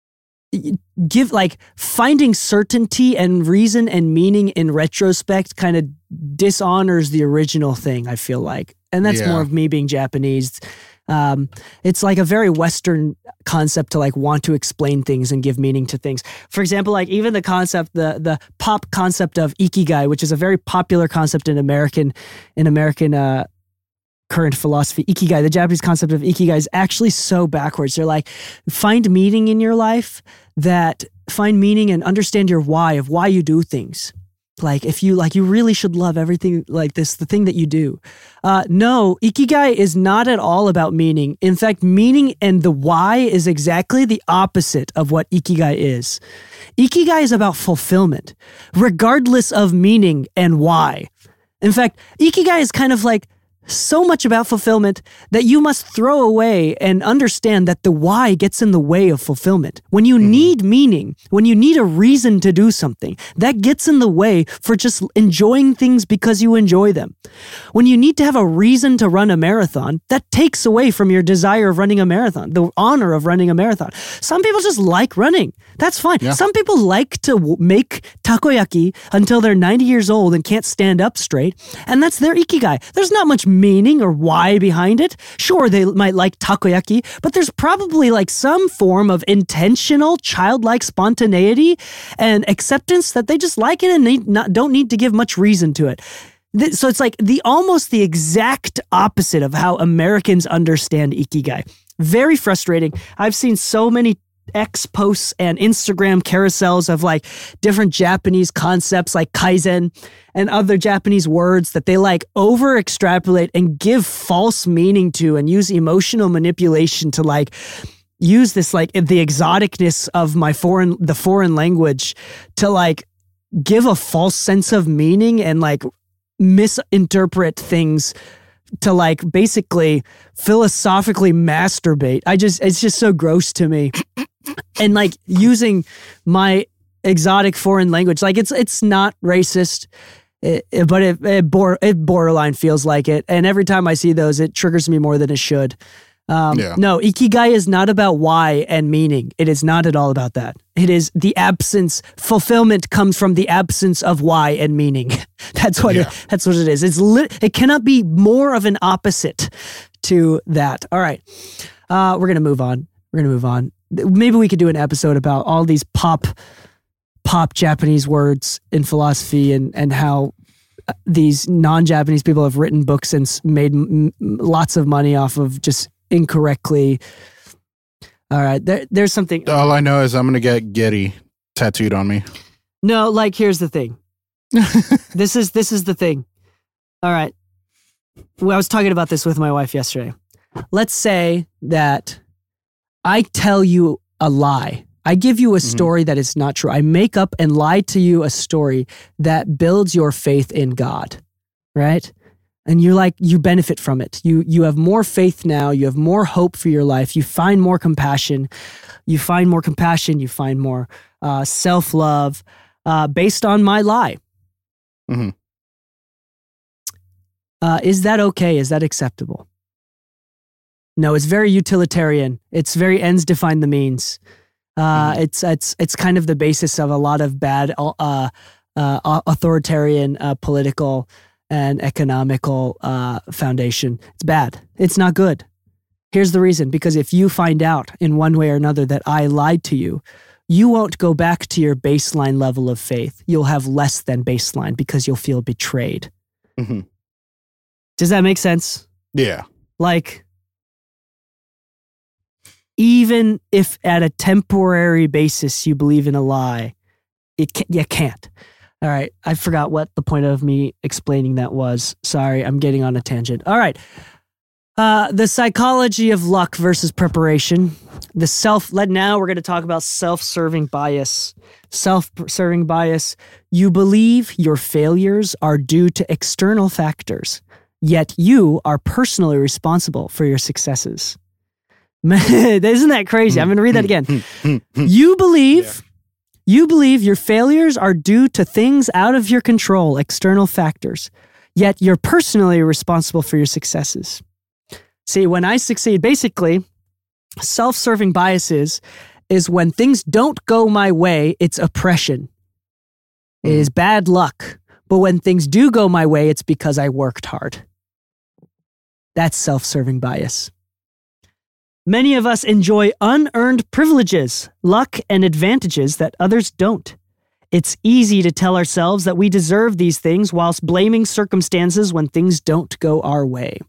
give like finding certainty and reason and meaning in retrospect kind of dishonors the original thing, I feel like. And that's Yeah. more of me being Japanese. Um, it's like a very Western concept to like want to explain things and give meaning to things. For example, like even the concept, the the pop concept of ikigai, which is a very popular concept in American in American uh, current philosophy. Ikigai, the Japanese concept of ikigai, is actually so backwards. They're like, find meaning in your life, that find meaning and understand your why of why you do things. Like if you like, you really should love everything like this, the thing that you do. Uh, no, ikigai is not at all about meaning. In fact, meaning and the why is exactly the opposite of what ikigai is. Ikigai is about fulfillment, regardless of meaning and why. In fact, ikigai is kind of like so much about fulfillment that you must throw away and understand that the why gets in the way of fulfillment. When you mm-hmm. need meaning, when you need a reason to do something, that gets in the way for just enjoying things because you enjoy them. When you need to have a reason to run a marathon, that takes away from your desire of running a marathon, the honor of running a marathon. Some people just like running. That's fine. Yeah. Some people like to w- make takoyaki until they're ninety years old and can't stand up straight, and that's their ikigai. There's not much meaning or why behind it. Sure, they might like takoyaki, but there's probably like some form of intentional, childlike spontaneity and acceptance that they just like it and need not, don't need to give much reason to it. So it's like the almost the exact opposite of how Americans understand ikigai. Very frustrating. I've seen so many X posts and Instagram carousels of like different Japanese concepts like kaizen and other Japanese words that they like over extrapolate and give false meaning to and use emotional manipulation to like use this like the exoticness of my foreign the foreign language to like give a false sense of meaning and like misinterpret things to like basically philosophically masturbate. I just it's just so gross to me. And like using my exotic foreign language, like it's it's not racist, it, it, but it it, bore, it borderline feels like it. And every time I see those, it triggers me more than it should. Um, yeah. No, ikigai is not about why and meaning. It is not at all about that. It is the absence. Fulfillment comes from the absence of why and meaning. That's what yeah. it, that's what it is. It's lit, it cannot be more of an opposite to that. All right, uh, we're gonna move on. We're gonna move on. Maybe we could do an episode about all these pop, pop Japanese words in philosophy and, and how these non-Japanese people have written books and made m- lots of money off of just incorrectly. All right, there, there's something. All I know is I'm gonna get Getty tattooed on me. No, like here's the thing. this is this is the thing. All right, well, I was talking about this with my wife yesterday. Let's say that I tell you a lie. I give you a story mm-hmm. that is not true. I make up and lie to you a story that builds your faith in God, right? And you're like, you benefit from it. You you have more faith now. You have more hope for your life. You find more compassion. You find more compassion. You find more uh, self-love uh, based on my lie. Mm-hmm. Uh, is that okay? Is that acceptable? No, it's very utilitarian. It's very ends define the means. Uh, mm-hmm. It's it's it's kind of the basis of a lot of bad uh, uh, authoritarian uh, political and economical uh, foundation. It's bad. It's not good. Here's the reason. Because if you find out in one way or another that I lied to you, you won't go back to your baseline level of faith. You'll have less than baseline because you'll feel betrayed. Mm-hmm. Does that make sense? Yeah. Like, even if at a temporary basis you believe in a lie, it can, you can't. All right. I forgot what the point of me explaining that was. Sorry, I'm getting on a tangent. All right. Uh, the psychology of luck versus preparation. The self, let now we're going to talk about self-serving bias. Self-serving bias. You believe your failures are due to external factors, yet you are personally responsible for your successes. Isn't that crazy? I'm going to read that again. You believe, yeah. you believe your failures are due to things out of your control, external factors, yet you're personally responsible for your successes. See, when I succeed, basically, self-serving biases is when things don't go my way, it's oppression. It is bad luck. But when things do go my way, it's because I worked hard. That's self-serving bias. Many of us enjoy unearned privileges, luck, and advantages that others don't. It's easy to tell ourselves that we deserve these things whilst blaming circumstances when things don't go our way.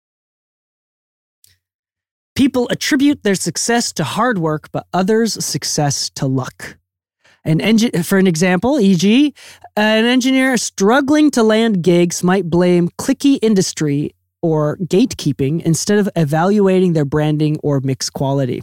People attribute their success to hard work, but others' success to luck. An engi- for an example, for example, an engineer struggling to land gigs might blame cliquey industry or gatekeeping instead of evaluating their branding or mix quality.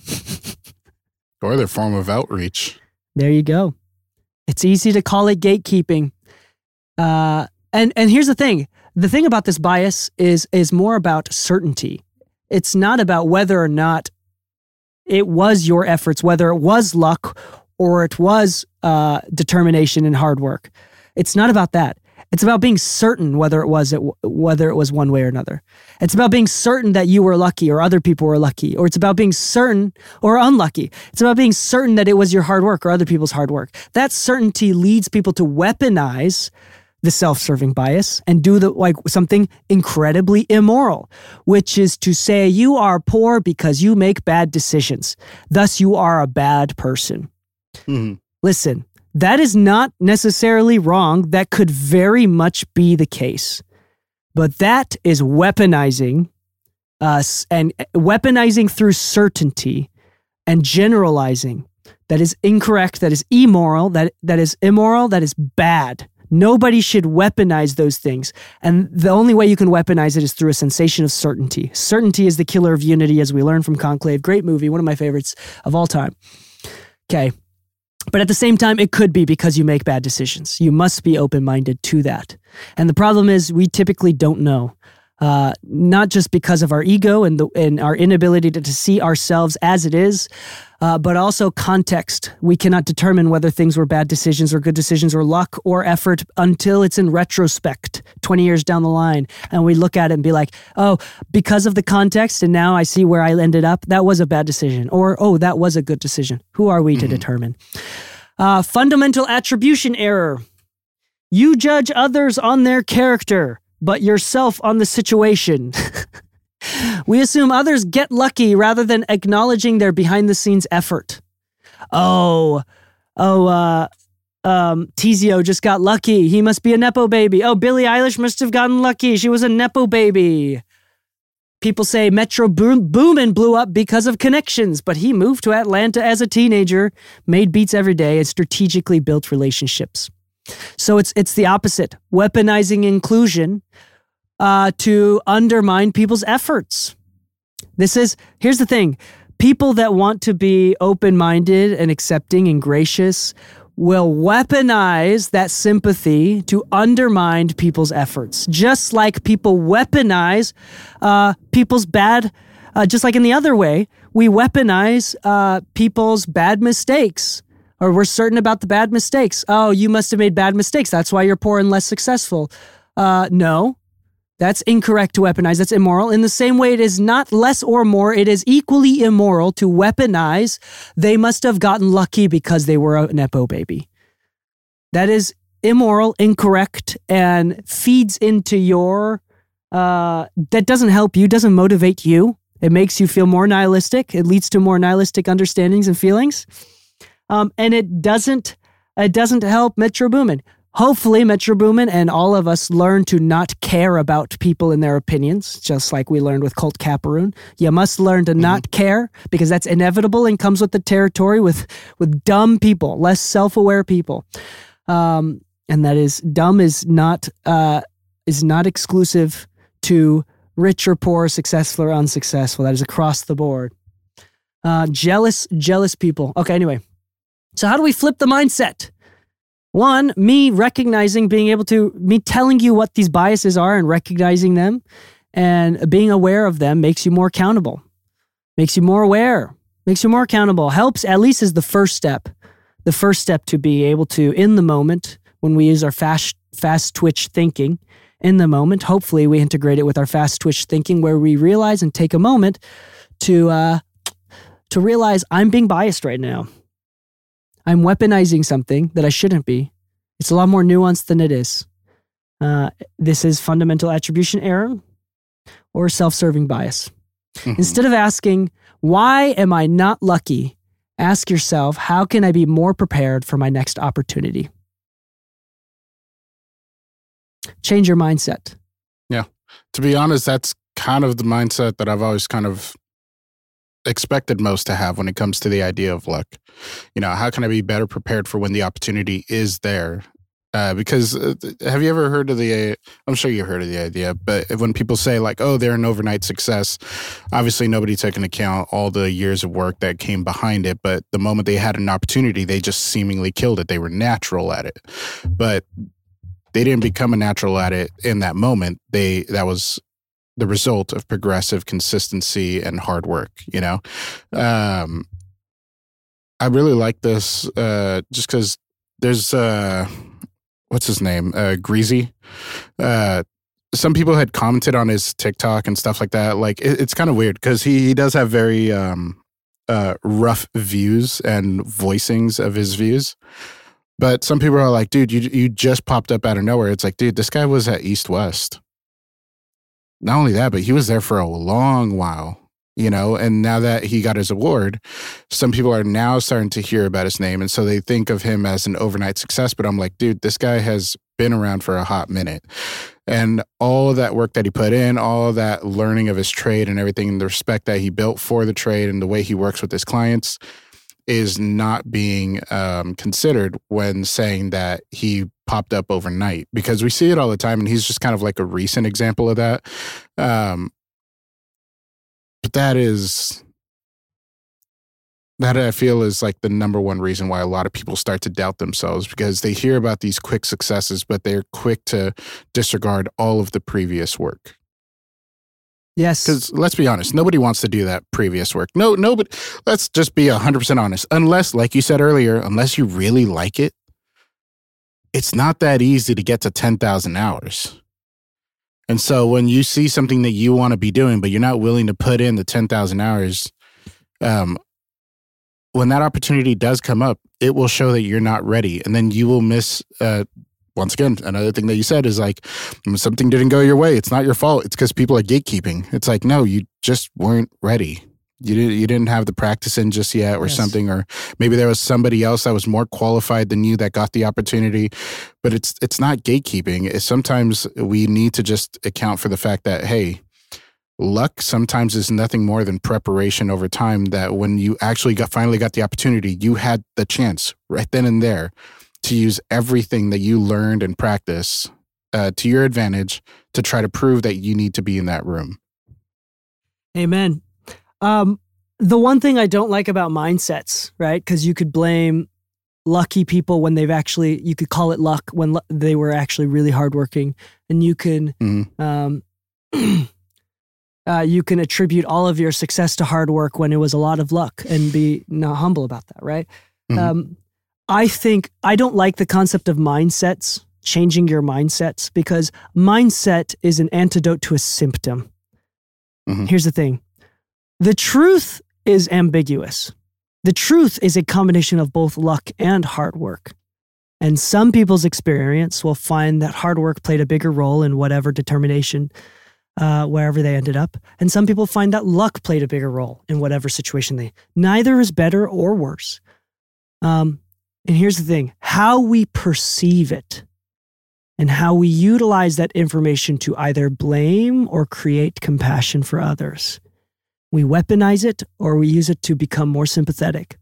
Or their form of outreach. There you go. It's easy to call it gatekeeping. Uh, and, and here's the thing. The thing about this bias is, is more about certainty. It's not about whether or not it was your efforts, whether it was luck or it was uh, determination and hard work. It's not about that. It's about being certain whether it was it, whether it was one way or another. It's about being certain that you were lucky or other people were lucky, or it's about being certain or unlucky. It's about being certain that it was your hard work or other people's hard work. That certainty leads people to weaponize the self-serving bias and do the like something incredibly immoral, which is to say you are poor because you make bad decisions. Thus, you are a bad person. Mm-hmm. Listen, that is not necessarily wrong. That could very much be the case. But that is weaponizing us and weaponizing through certainty and generalizing. That is incorrect. That is immoral. That, that is immoral. That is bad. Nobody should weaponize those things. And the only way you can weaponize it is through a sensation of certainty. Certainty is the killer of unity, as we learned from Conclave. Great movie, one of my favorites of all time. Okay. But at the same time, it could be because you make bad decisions. You must be open-minded to that. And the problem is we typically don't know. Uh, not just because of our ego and, the, and our inability to, to see ourselves as it is, uh, but also context. We cannot determine whether things were bad decisions or good decisions or luck or effort until it's in retrospect, twenty years down the line. And we look at it and be like, oh, because of the context and now I see where I ended up, that was a bad decision. Or, oh, that was a good decision. Who are we mm-hmm. to determine? Uh, fundamental attribution error. You judge others on their character, but yourself on the situation. We assume others get lucky rather than acknowledging their behind-the-scenes effort. Oh, oh, uh, um, Tizio just got lucky. He must be a Nepo baby. Oh, Billie Eilish must have gotten lucky. She was a Nepo baby. People say Metro Boomin blew up because of connections, but he moved to Atlanta as a teenager, made beats every day, and strategically built relationships. So it's it's the opposite, weaponizing inclusion uh, to undermine people's efforts. This is, here's the thing, people that want to be open-minded and accepting and gracious will weaponize that sympathy to undermine people's efforts, just like people weaponize uh, people's bad, uh, just like in the other way, we weaponize uh, people's bad mistakes. Or we're certain about the bad mistakes. Oh, you must have made bad mistakes. That's why you're poor and less successful. Uh, no, that's incorrect to weaponize. That's immoral. In the same way, it is not less or more. It is equally immoral to weaponize. They must have gotten lucky because they were a Nepo baby. That is immoral, incorrect, and feeds into your, uh, that doesn't help you, doesn't motivate you. It makes you feel more nihilistic. It leads to more nihilistic understandings and feelings. Um, and it doesn't it doesn't help Metro Boomin. Hopefully, Metro Boomin and all of us learn to not care about people and their opinions, just like we learned with Colt Caparoon. You must learn to mm-hmm. not care because that's inevitable and comes with the territory with, with dumb people, less self-aware people. Um, and that is, dumb is not uh, is not exclusive to rich or poor, successful or unsuccessful. That is across the board. Uh, jealous, jealous people. Okay, anyway. So how do we flip the mindset? One, me recognizing, being able to, me telling you what these biases are and recognizing them and being aware of them makes you more accountable, makes you more aware, makes you more accountable, helps, at least is the first step, the first step to be able to, in the moment, when we use our fast, fast twitch thinking, in the moment, hopefully we integrate it with our fast twitch thinking where we realize and take a moment to, uh, to realize I'm being biased right now. I'm weaponizing something that I shouldn't be. It's a lot more nuanced than it is. Uh, this is fundamental attribution error or self-serving bias. Mm-hmm. Instead of asking, why am I not lucky? Ask yourself, how can I be more prepared for my next opportunity? Change your mindset. Yeah. To be honest, that's kind of the mindset that I've always kind of expected most to have when it comes to the idea of luck. You know, how can I be better prepared for when the opportunity is there? Uh, because uh, have you ever heard of the, uh, I'm sure you heard of the idea, but when people say like, oh, they're an overnight success, obviously nobody took into account all the years of work that came behind it. But the moment they had an opportunity, they just seemingly killed it. They were natural at it, but they didn't become a natural at it in that moment. They, that was the result of progressive consistency and hard work, you know? Um, I really like this uh, just because there's, uh, what's his name? Uh, Greasy. Uh, some people had commented on his TikTok and stuff like that. Like, it, it's kind of weird because he, he does have very um, uh, rough views and voicings of his views. But some people are like, dude, you you just popped up out of nowhere. It's like, dude, this guy was at East West. Not only that, but he was there for a long while, you know, and now that he got his award, some people are now starting to hear about his name. And so they think of him as an overnight success. But I'm like, dude, this guy has been around for a hot minute. And all of that work that he put in, all of that learning of his trade and everything, and the respect that he built for the trade and the way he works with his clients is not being um, considered when saying that he popped up overnight, because we see it all the time. And he's just kind of like a recent example of that. Um, but that is, that I feel is like the number one reason why a lot of people start to doubt themselves, because they hear about these quick successes, but they're quick to disregard all of the previous work. Yes. Because let's be honest, nobody wants to do that previous work. No, nobody. Let's just be one hundred percent honest. Unless, like you said earlier, unless you really like it, it's not that easy to get to ten thousand hours. And so when you see something that you want to be doing, but you're not willing to put in the ten thousand hours, um, when that opportunity does come up, it will show that you're not ready. And then you will miss, uh, once again, another thing that you said is like, when something didn't go your way, it's not your fault. It's because people are gatekeeping. It's like, no, you just weren't ready. You didn't, you didn't have the practice in just yet or yes. something, or maybe there was somebody else that was more qualified than you that got the opportunity. But it's it's not gatekeeping. It's sometimes we need to just account for the fact that, hey, luck sometimes is nothing more than preparation over time, that when you actually got finally got the opportunity, you had the chance right then and there to use everything that you learned and practice uh, to your advantage to try to prove that you need to be in that room. Amen. Um, the one thing I don't like about mindsets, right? Because you could blame lucky people when they've actually, you could call it luck when they were actually really hardworking, and you can, mm-hmm. um, uh, you can attribute all of your success to hard work when it was a lot of luck, and be not humble about that, right? Mm-hmm. Um, I think I don't like the concept of mindsets, changing your mindsets, because mindset is an antidote to a symptom. Mm-hmm. Here's the thing. The truth is ambiguous. The truth is a combination of both luck and hard work. And some people's experience will find that hard work played a bigger role in whatever determination, uh, wherever they ended up. And some people find that luck played a bigger role in whatever situation they, neither is better or worse. Um, and here's the thing, how we perceive it and how we utilize that information to either blame or create compassion for others. We weaponize it or we use it to become more sympathetic,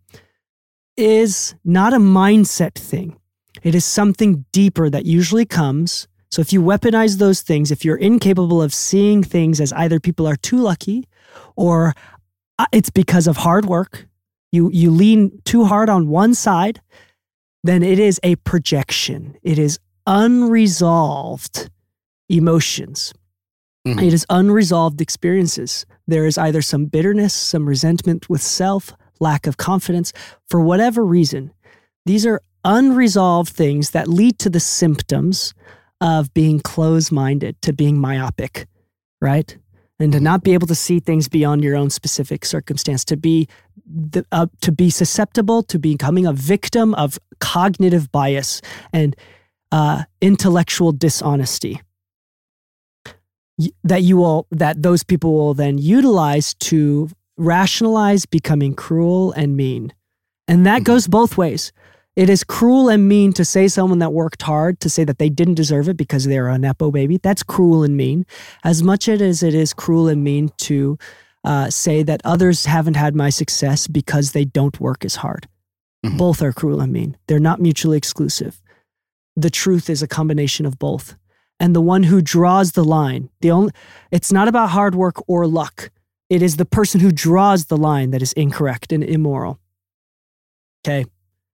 is not a mindset thing. It is something deeper that usually comes. So if you weaponize those things, if you're incapable of seeing things as either people are too lucky or it's because of hard work, you, you lean too hard on one side, then it is a projection. It is unresolved emotions. Mm-hmm. It is unresolved experiences. There is either some bitterness, some resentment with self, lack of confidence, for whatever reason. These are unresolved things that lead to the symptoms of being closed-minded, to being myopic, right? and to not be able to see things beyond your own specific circumstance, to be the, uh, to be susceptible to becoming a victim of cognitive bias and uh, intellectual dishonesty. That you will, that those people will then utilize to rationalize becoming cruel and mean. And that goes both ways. It is cruel and mean to say someone that worked hard, to say that they didn't deserve it because they're a Nepo baby. That's cruel and mean. As much as it is cruel and mean to uh, say that others haven't had my success because they don't work as hard. Mm-hmm. Both are cruel and mean. They're not mutually exclusive. The truth is a combination of both. And the one who draws the line, the only, it's not about hard work or luck. It is the person who draws the line that is incorrect and immoral. Okay.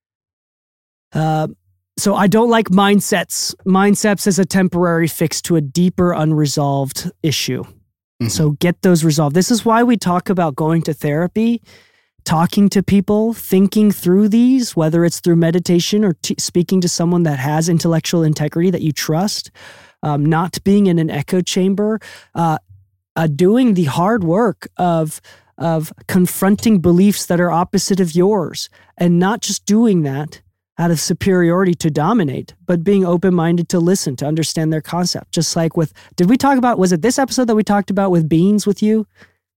Uh, so I don't like mindsets. Mindsets as a temporary fix to a deeper unresolved issue. Mm-hmm. So get those resolved. This is why we talk about going to therapy, talking to people, thinking through these, whether it's through meditation or t- speaking to someone that has intellectual integrity that you trust. Um, not being in an echo chamber, uh, uh, doing the hard work of of confronting beliefs that are opposite of yours, and not just doing that out of superiority to dominate, but being open-minded to listen, to understand their concept. Just like with, did we talk about, was it this episode that we talked about with beans with you?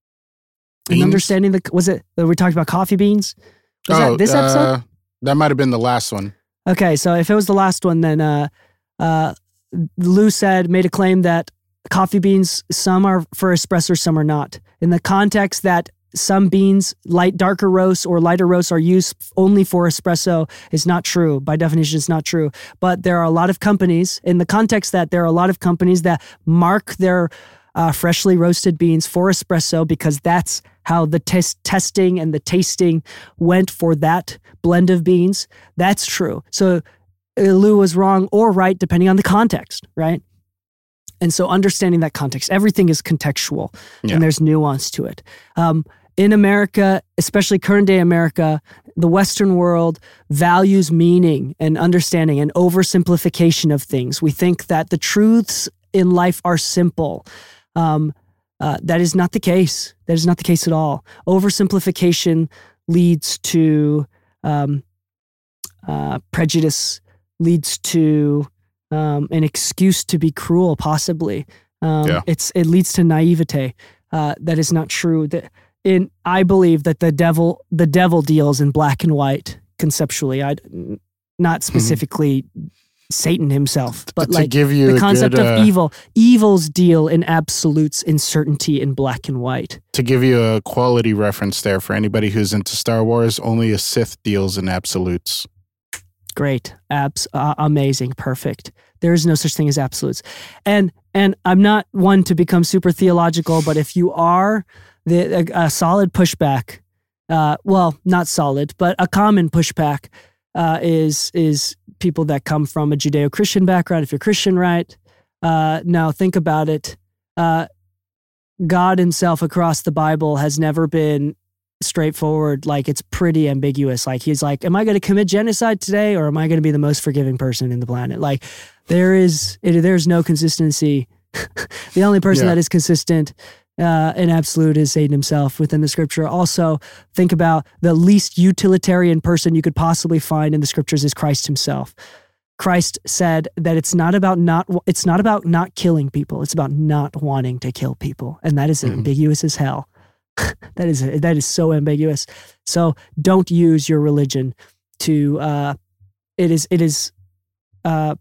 Beans? And understanding the, was it, we talked about coffee beans? Was oh, that this episode? Uh, that might have been the last one. Okay, so if it was the last one, then uh, uh, Lou said, made a claim that coffee beans, some are for espresso, some are not. In the context that some beans, light, darker roasts or lighter roasts are used only for espresso is not true. By definition, it's not true. But there are a lot of companies, in the context that there are a lot of companies that mark their uh, freshly roasted beans for espresso because that's how the test testing and the tasting went for that blend of beans. That's true. So Lou was wrong or right, depending on the context, right? And so understanding that context, everything is contextual yeah. and there's nuance to it. Um, in America, especially current day America, the Western world values meaning and understanding and oversimplification of things. We think that the truths in life are simple. Um, uh, that is not the case. That is not the case at all. Oversimplification leads to um, uh, prejudice, leads to um, an excuse to be cruel, possibly. Um, yeah. It's it leads to naivete. Uh, that is not true. That in I believe that the devil the devil deals in black and white conceptually. I not specifically mm-hmm. Satan himself, but to like give you the concept good, of uh, evil. Evils deal in absolutes, in certainty, in black and white. To give you a quality reference there for anybody who's into Star Wars, only a Sith deals in absolutes. Great, abs, uh, amazing, perfect. There is no such thing as absolutes, and and I'm not one to become super theological, but if you are, the a, a solid pushback, uh, well, not solid, but a common pushback uh, is is people that come from a Judeo-Christian background. If you're Christian, right? Uh, now think about it. Uh, God himself across the Bible has never been straightforward. Like, it's pretty ambiguous. Like, he's like, am I going to commit genocide today, or am I going to be the most forgiving person in the planet? Like, there is, it, there's no consistency. The only person yeah. that is consistent uh, and absolute is Satan himself within the scripture. Also, think about the least utilitarian person you could possibly find in the scriptures is Christ himself. Christ said that it's not about not it's not about not killing people. It's about not wanting to kill people, and that is mm-hmm. ambiguous as hell. that is that is so ambiguous. So don't use your religion to. Uh, it is it is uh,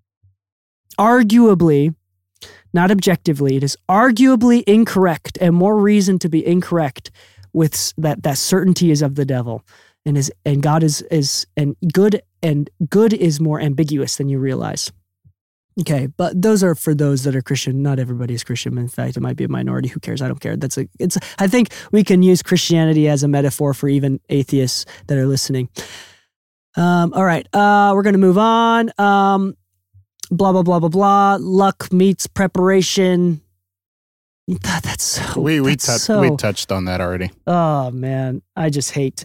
arguably, not objectively, it is arguably incorrect, and more reason to be incorrect with that. That certainty is of the devil, and is and God is is and good. And good is more ambiguous than you realize. Okay, but those are for those that are Christian. Not everybody is Christian. In fact, it might be a minority. Who cares? I don't care. That's a. It's. I think we can use Christianity as a metaphor for even atheists that are listening. Um, all right, uh, we're gonna move on. Um, blah blah blah blah blah. Luck meets preparation. That's so. We we, that's tu- so, we touched on that already. Oh man, I just hate.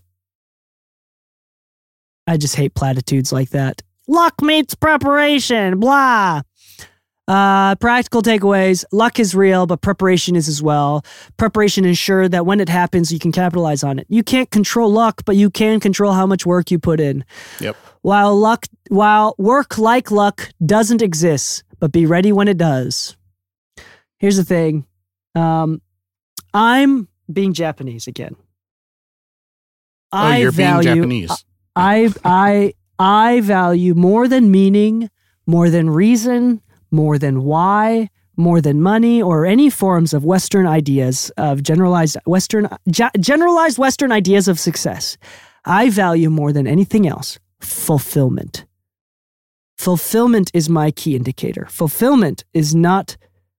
I just hate platitudes like that. Luck meets preparation, blah. Uh, practical takeaways. Luck is real, but preparation is as well. Preparation ensures that when it happens, you can capitalize on it. You can't control luck, but you can control how much work you put in. Yep. While luck, while work like luck doesn't exist, but be ready when it does. Here's the thing. Um, I'm being Japanese again. Oh, I you're value, being Japanese. I, I, I value more than meaning, more than reason, more than why, more than money, or any forms of Western ideas of generalized Western, ge- generalized Western ideas of success. I value more than anything else fulfillment. Fulfillment is my key indicator. Fulfillment is not,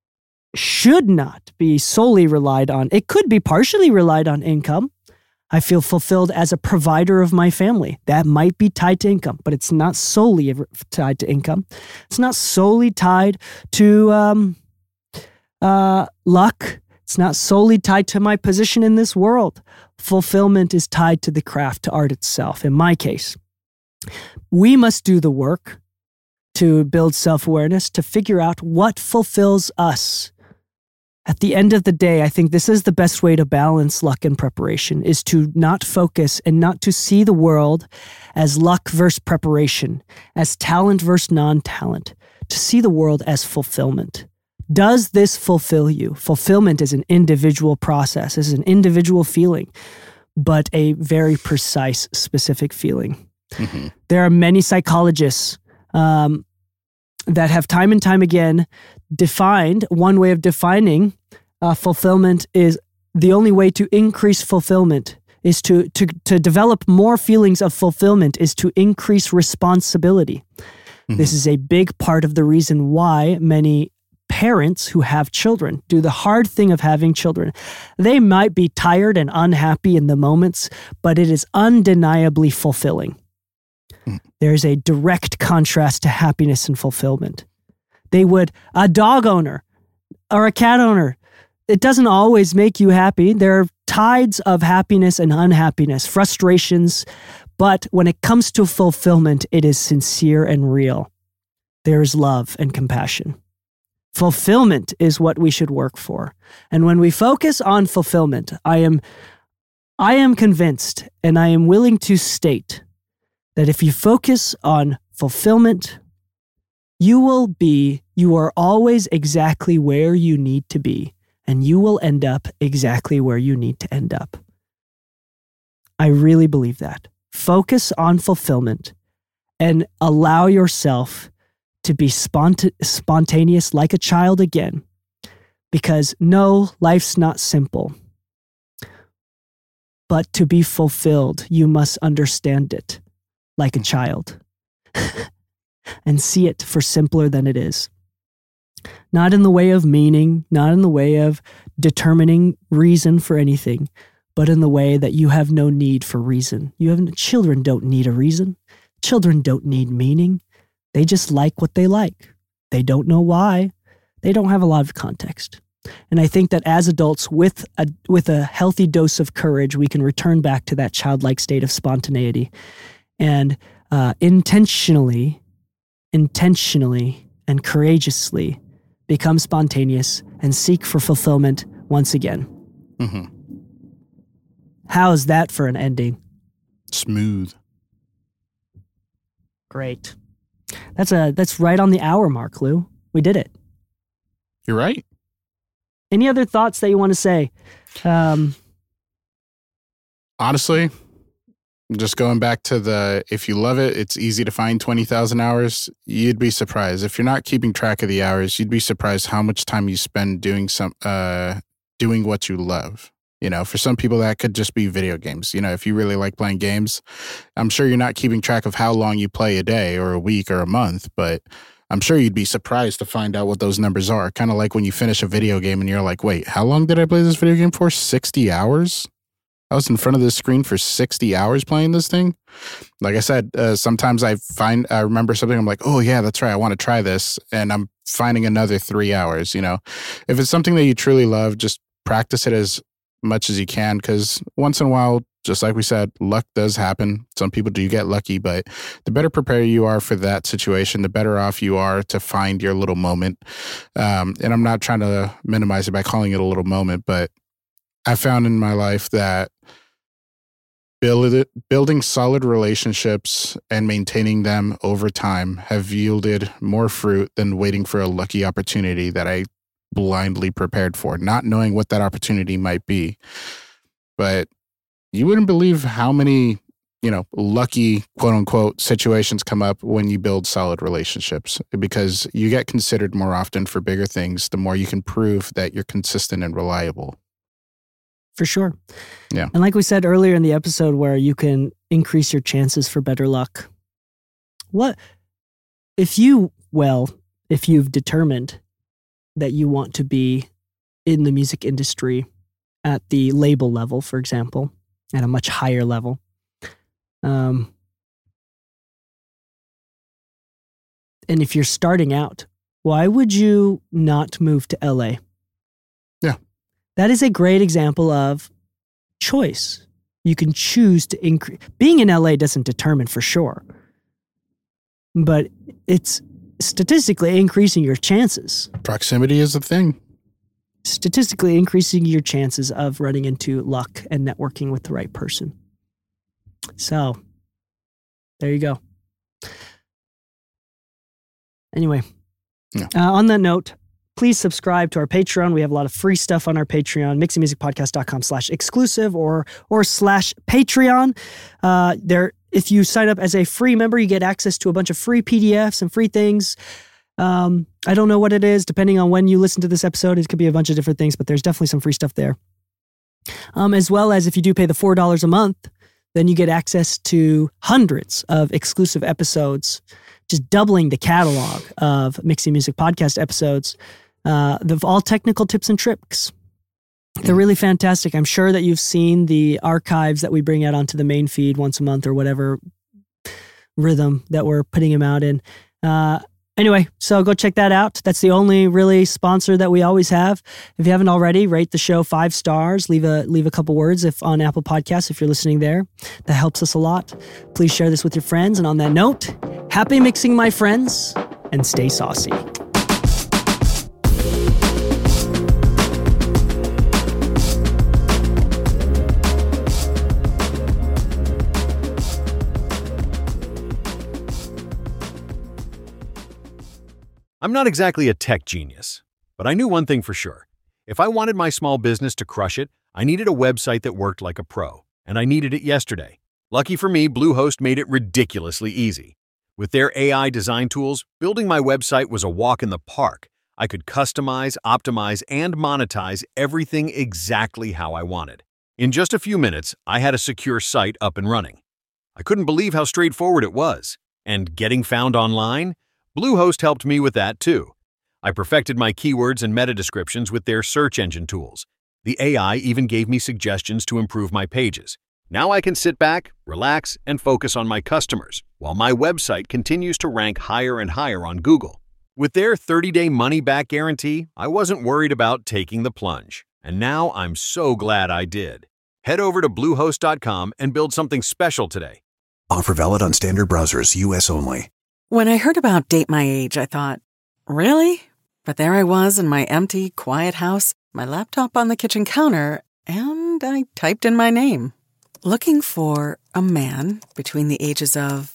should not be solely relied on. It could be partially relied on income. I feel fulfilled as a provider of my family. That might be tied to income, but it's not solely tied to income. It's not solely tied to um, uh, luck. It's not solely tied to my position in this world. Fulfillment is tied to the craft, to art itself. In my case, we must do the work to build self-awareness, to figure out what fulfills us. At the end of the day, I think this is the best way to balance luck and preparation, is to not focus and not to see the world as luck versus preparation, as talent versus non-talent, to see the world as fulfillment. Does this fulfill you? Fulfillment is an individual process, is an individual feeling, but a very precise, specific feeling. Mm-hmm. There are many psychologists um, that have time and time again defined, one way of defining uh, fulfillment is the only way to increase fulfillment is to, to, to develop more feelings of fulfillment is to increase responsibility. Mm-hmm. This is a big part of the reason why many parents who have children do the hard thing of having children. They might be tired and unhappy in the moments, but it is undeniably fulfilling. Mm. There's a direct contrast to happiness and fulfillment. They would, a dog owner or a cat owner, it doesn't always make you happy. There are tides of happiness and unhappiness, frustrations, but when it comes to fulfillment, it is sincere and real. There is love and compassion. Fulfillment is what we should work for. And when we focus on fulfillment, I am, I am convinced and I am willing to state that if you focus on fulfillment, you will be, you are always exactly where you need to be, and you will end up exactly where you need to end up. I really believe that. Focus on fulfillment and allow yourself to be spont- spontaneous like a child again, because no, life's not simple. But to be fulfilled, you must understand it like a child. And see it for simpler than it is. Not in the way of meaning, not in the way of determining reason for anything, but in the way that you have no need for reason. You have children don't need a reason. Children don't need meaning. They just like what they like. They don't know why. They don't have a lot of context. And I think that as adults, with a with a healthy dose of courage, we can return back to that childlike state of spontaneity and uh, intentionally intentionally and courageously become spontaneous and seek for fulfillment once again. Mm-hmm. How's that for an ending? Smooth. Great. That's a that's right on the hour mark, Lou. We did it. You're right. Any other thoughts that you want to say? Um, Honestly, just going back to the, if you love it, it's easy to find twenty thousand hours. You'd be surprised. If you're not keeping track of the hours, you'd be surprised how much time you spend doing some, uh, doing what you love. You know, for some people that could just be video games. You know, if you really like playing games, I'm sure you're not keeping track of how long you play a day or a week or a month, but I'm sure you'd be surprised to find out what those numbers are. Kind of like when you finish a video game and you're like, wait, how long did I play this video game for? sixty hours? I was in front of this screen for sixty hours playing this thing. Like I said, uh, sometimes I find, I remember something, I'm like, oh yeah, that's right, I want to try this. And I'm finding another three hours, you know. If it's something that you truly love, just practice it as much as you can, because once in a while, just like we said, luck does happen. Some people do get lucky, but the better prepared you are for that situation, the better off you are to find your little moment. Um, and I'm not trying to minimize it by calling it a little moment, but I found in my life that build it, building solid relationships and maintaining them over time have yielded more fruit than waiting for a lucky opportunity that I blindly prepared for, not knowing what that opportunity might be. But you wouldn't believe how many, you know, lucky, quote unquote, situations come up when you build solid relationships, because you get considered more often for bigger things the more you can prove that you're consistent and reliable. For sure. Yeah. And like we said earlier in the episode, where you can increase your chances for better luck. What if you, well, if you've determined that you want to be in the music industry at the label level, for example, at a much higher level. Um, and if you're starting out, why would you not move to L A? Yeah. That is a great example of choice. You can choose to increase. Being in L A doesn't determine for sure, but it's statistically increasing your chances. Proximity is a thing. Statistically increasing your chances of running into luck and networking with the right person. So, there you go. Anyway, yeah. uh, on that note, please subscribe to our Patreon. We have a lot of free stuff on our Patreon, mixing music podcast dot com slash exclusive or or slash Patreon. Uh, there, if you sign up as a free member, you get access to a bunch of free P D Fs and free things. Um, I don't know what it is, depending on when you listen to this episode. It could be a bunch of different things, but there's definitely some free stuff there. Um, as well as if you do pay the four dollars a month, then you get access to hundreds of exclusive episodes, just doubling the catalog of Mixing Music Podcast episodes, uh, of all technical tips and tricks. They're really fantastic. I'm sure that you've seen the archives that we bring out onto the main feed once a month or whatever rhythm that we're putting them out in. Uh, Anyway, so go check that out. That's the only really sponsor that we always have. If you haven't already, rate the show five stars. Leave a leave a couple words if on Apple Podcasts if you're listening there. That helps us a lot. Please share this with your friends. And on that note, happy mixing, my friends, and stay saucy. I'm not exactly a tech genius, but I knew one thing for sure. If I wanted my small business to crush it, I needed a website that worked like a pro, and I needed it yesterday. Lucky for me, Bluehost made it ridiculously easy. With their A I design tools, building my website was a walk in the park. I could customize, optimize, and monetize everything exactly how I wanted. In just a few minutes, I had a secure site up and running. I couldn't believe how straightforward it was. And getting found online? Bluehost helped me with that too. I perfected my keywords and meta descriptions with their search engine tools. The A I even gave me suggestions to improve my pages. Now I can sit back, relax, and focus on my customers, while my website continues to rank higher and higher on Google. With their thirty-day money-back guarantee, I wasn't worried about taking the plunge. And now I'm so glad I did. Head over to Bluehost dot com and build something special today. Offer valid on standard browsers, U S only. When I heard about Date My Age, I thought, really? But there I was in my empty, quiet house, my laptop on the kitchen counter, and I typed in my name. Looking for a man between the ages of,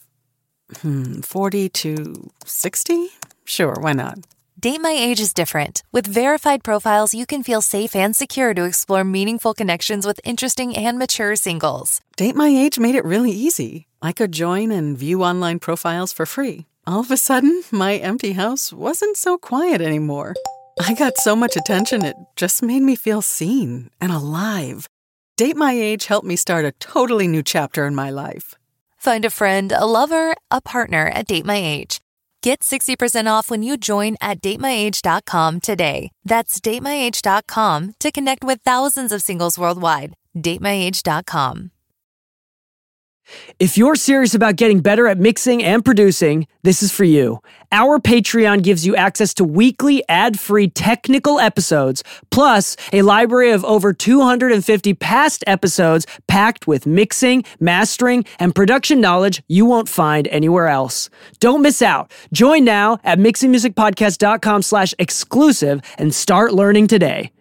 hmm, forty to sixty? Sure, why not? Date My Age is different. With verified profiles, you can feel safe and secure to explore meaningful connections with interesting and mature singles. Date My Age made it really easy. I could join and view online profiles for free. All of a sudden, my empty house wasn't so quiet anymore. I got so much attention, it just made me feel seen and alive. Date My Age helped me start a totally new chapter in my life. Find a friend, a lover, a partner at Date My Age. Get sixty percent off when you join at date my age dot com today. That's date my age dot com to connect with thousands of singles worldwide. date my age dot com. If you're serious about getting better at mixing and producing, this is for you. Our Patreon gives you access to weekly ad-free technical episodes, plus a library of over two hundred fifty past episodes packed with mixing, mastering, and production knowledge you won't find anywhere else. Don't miss out. Join now at mixing music podcast dot com slash exclusive and start learning today.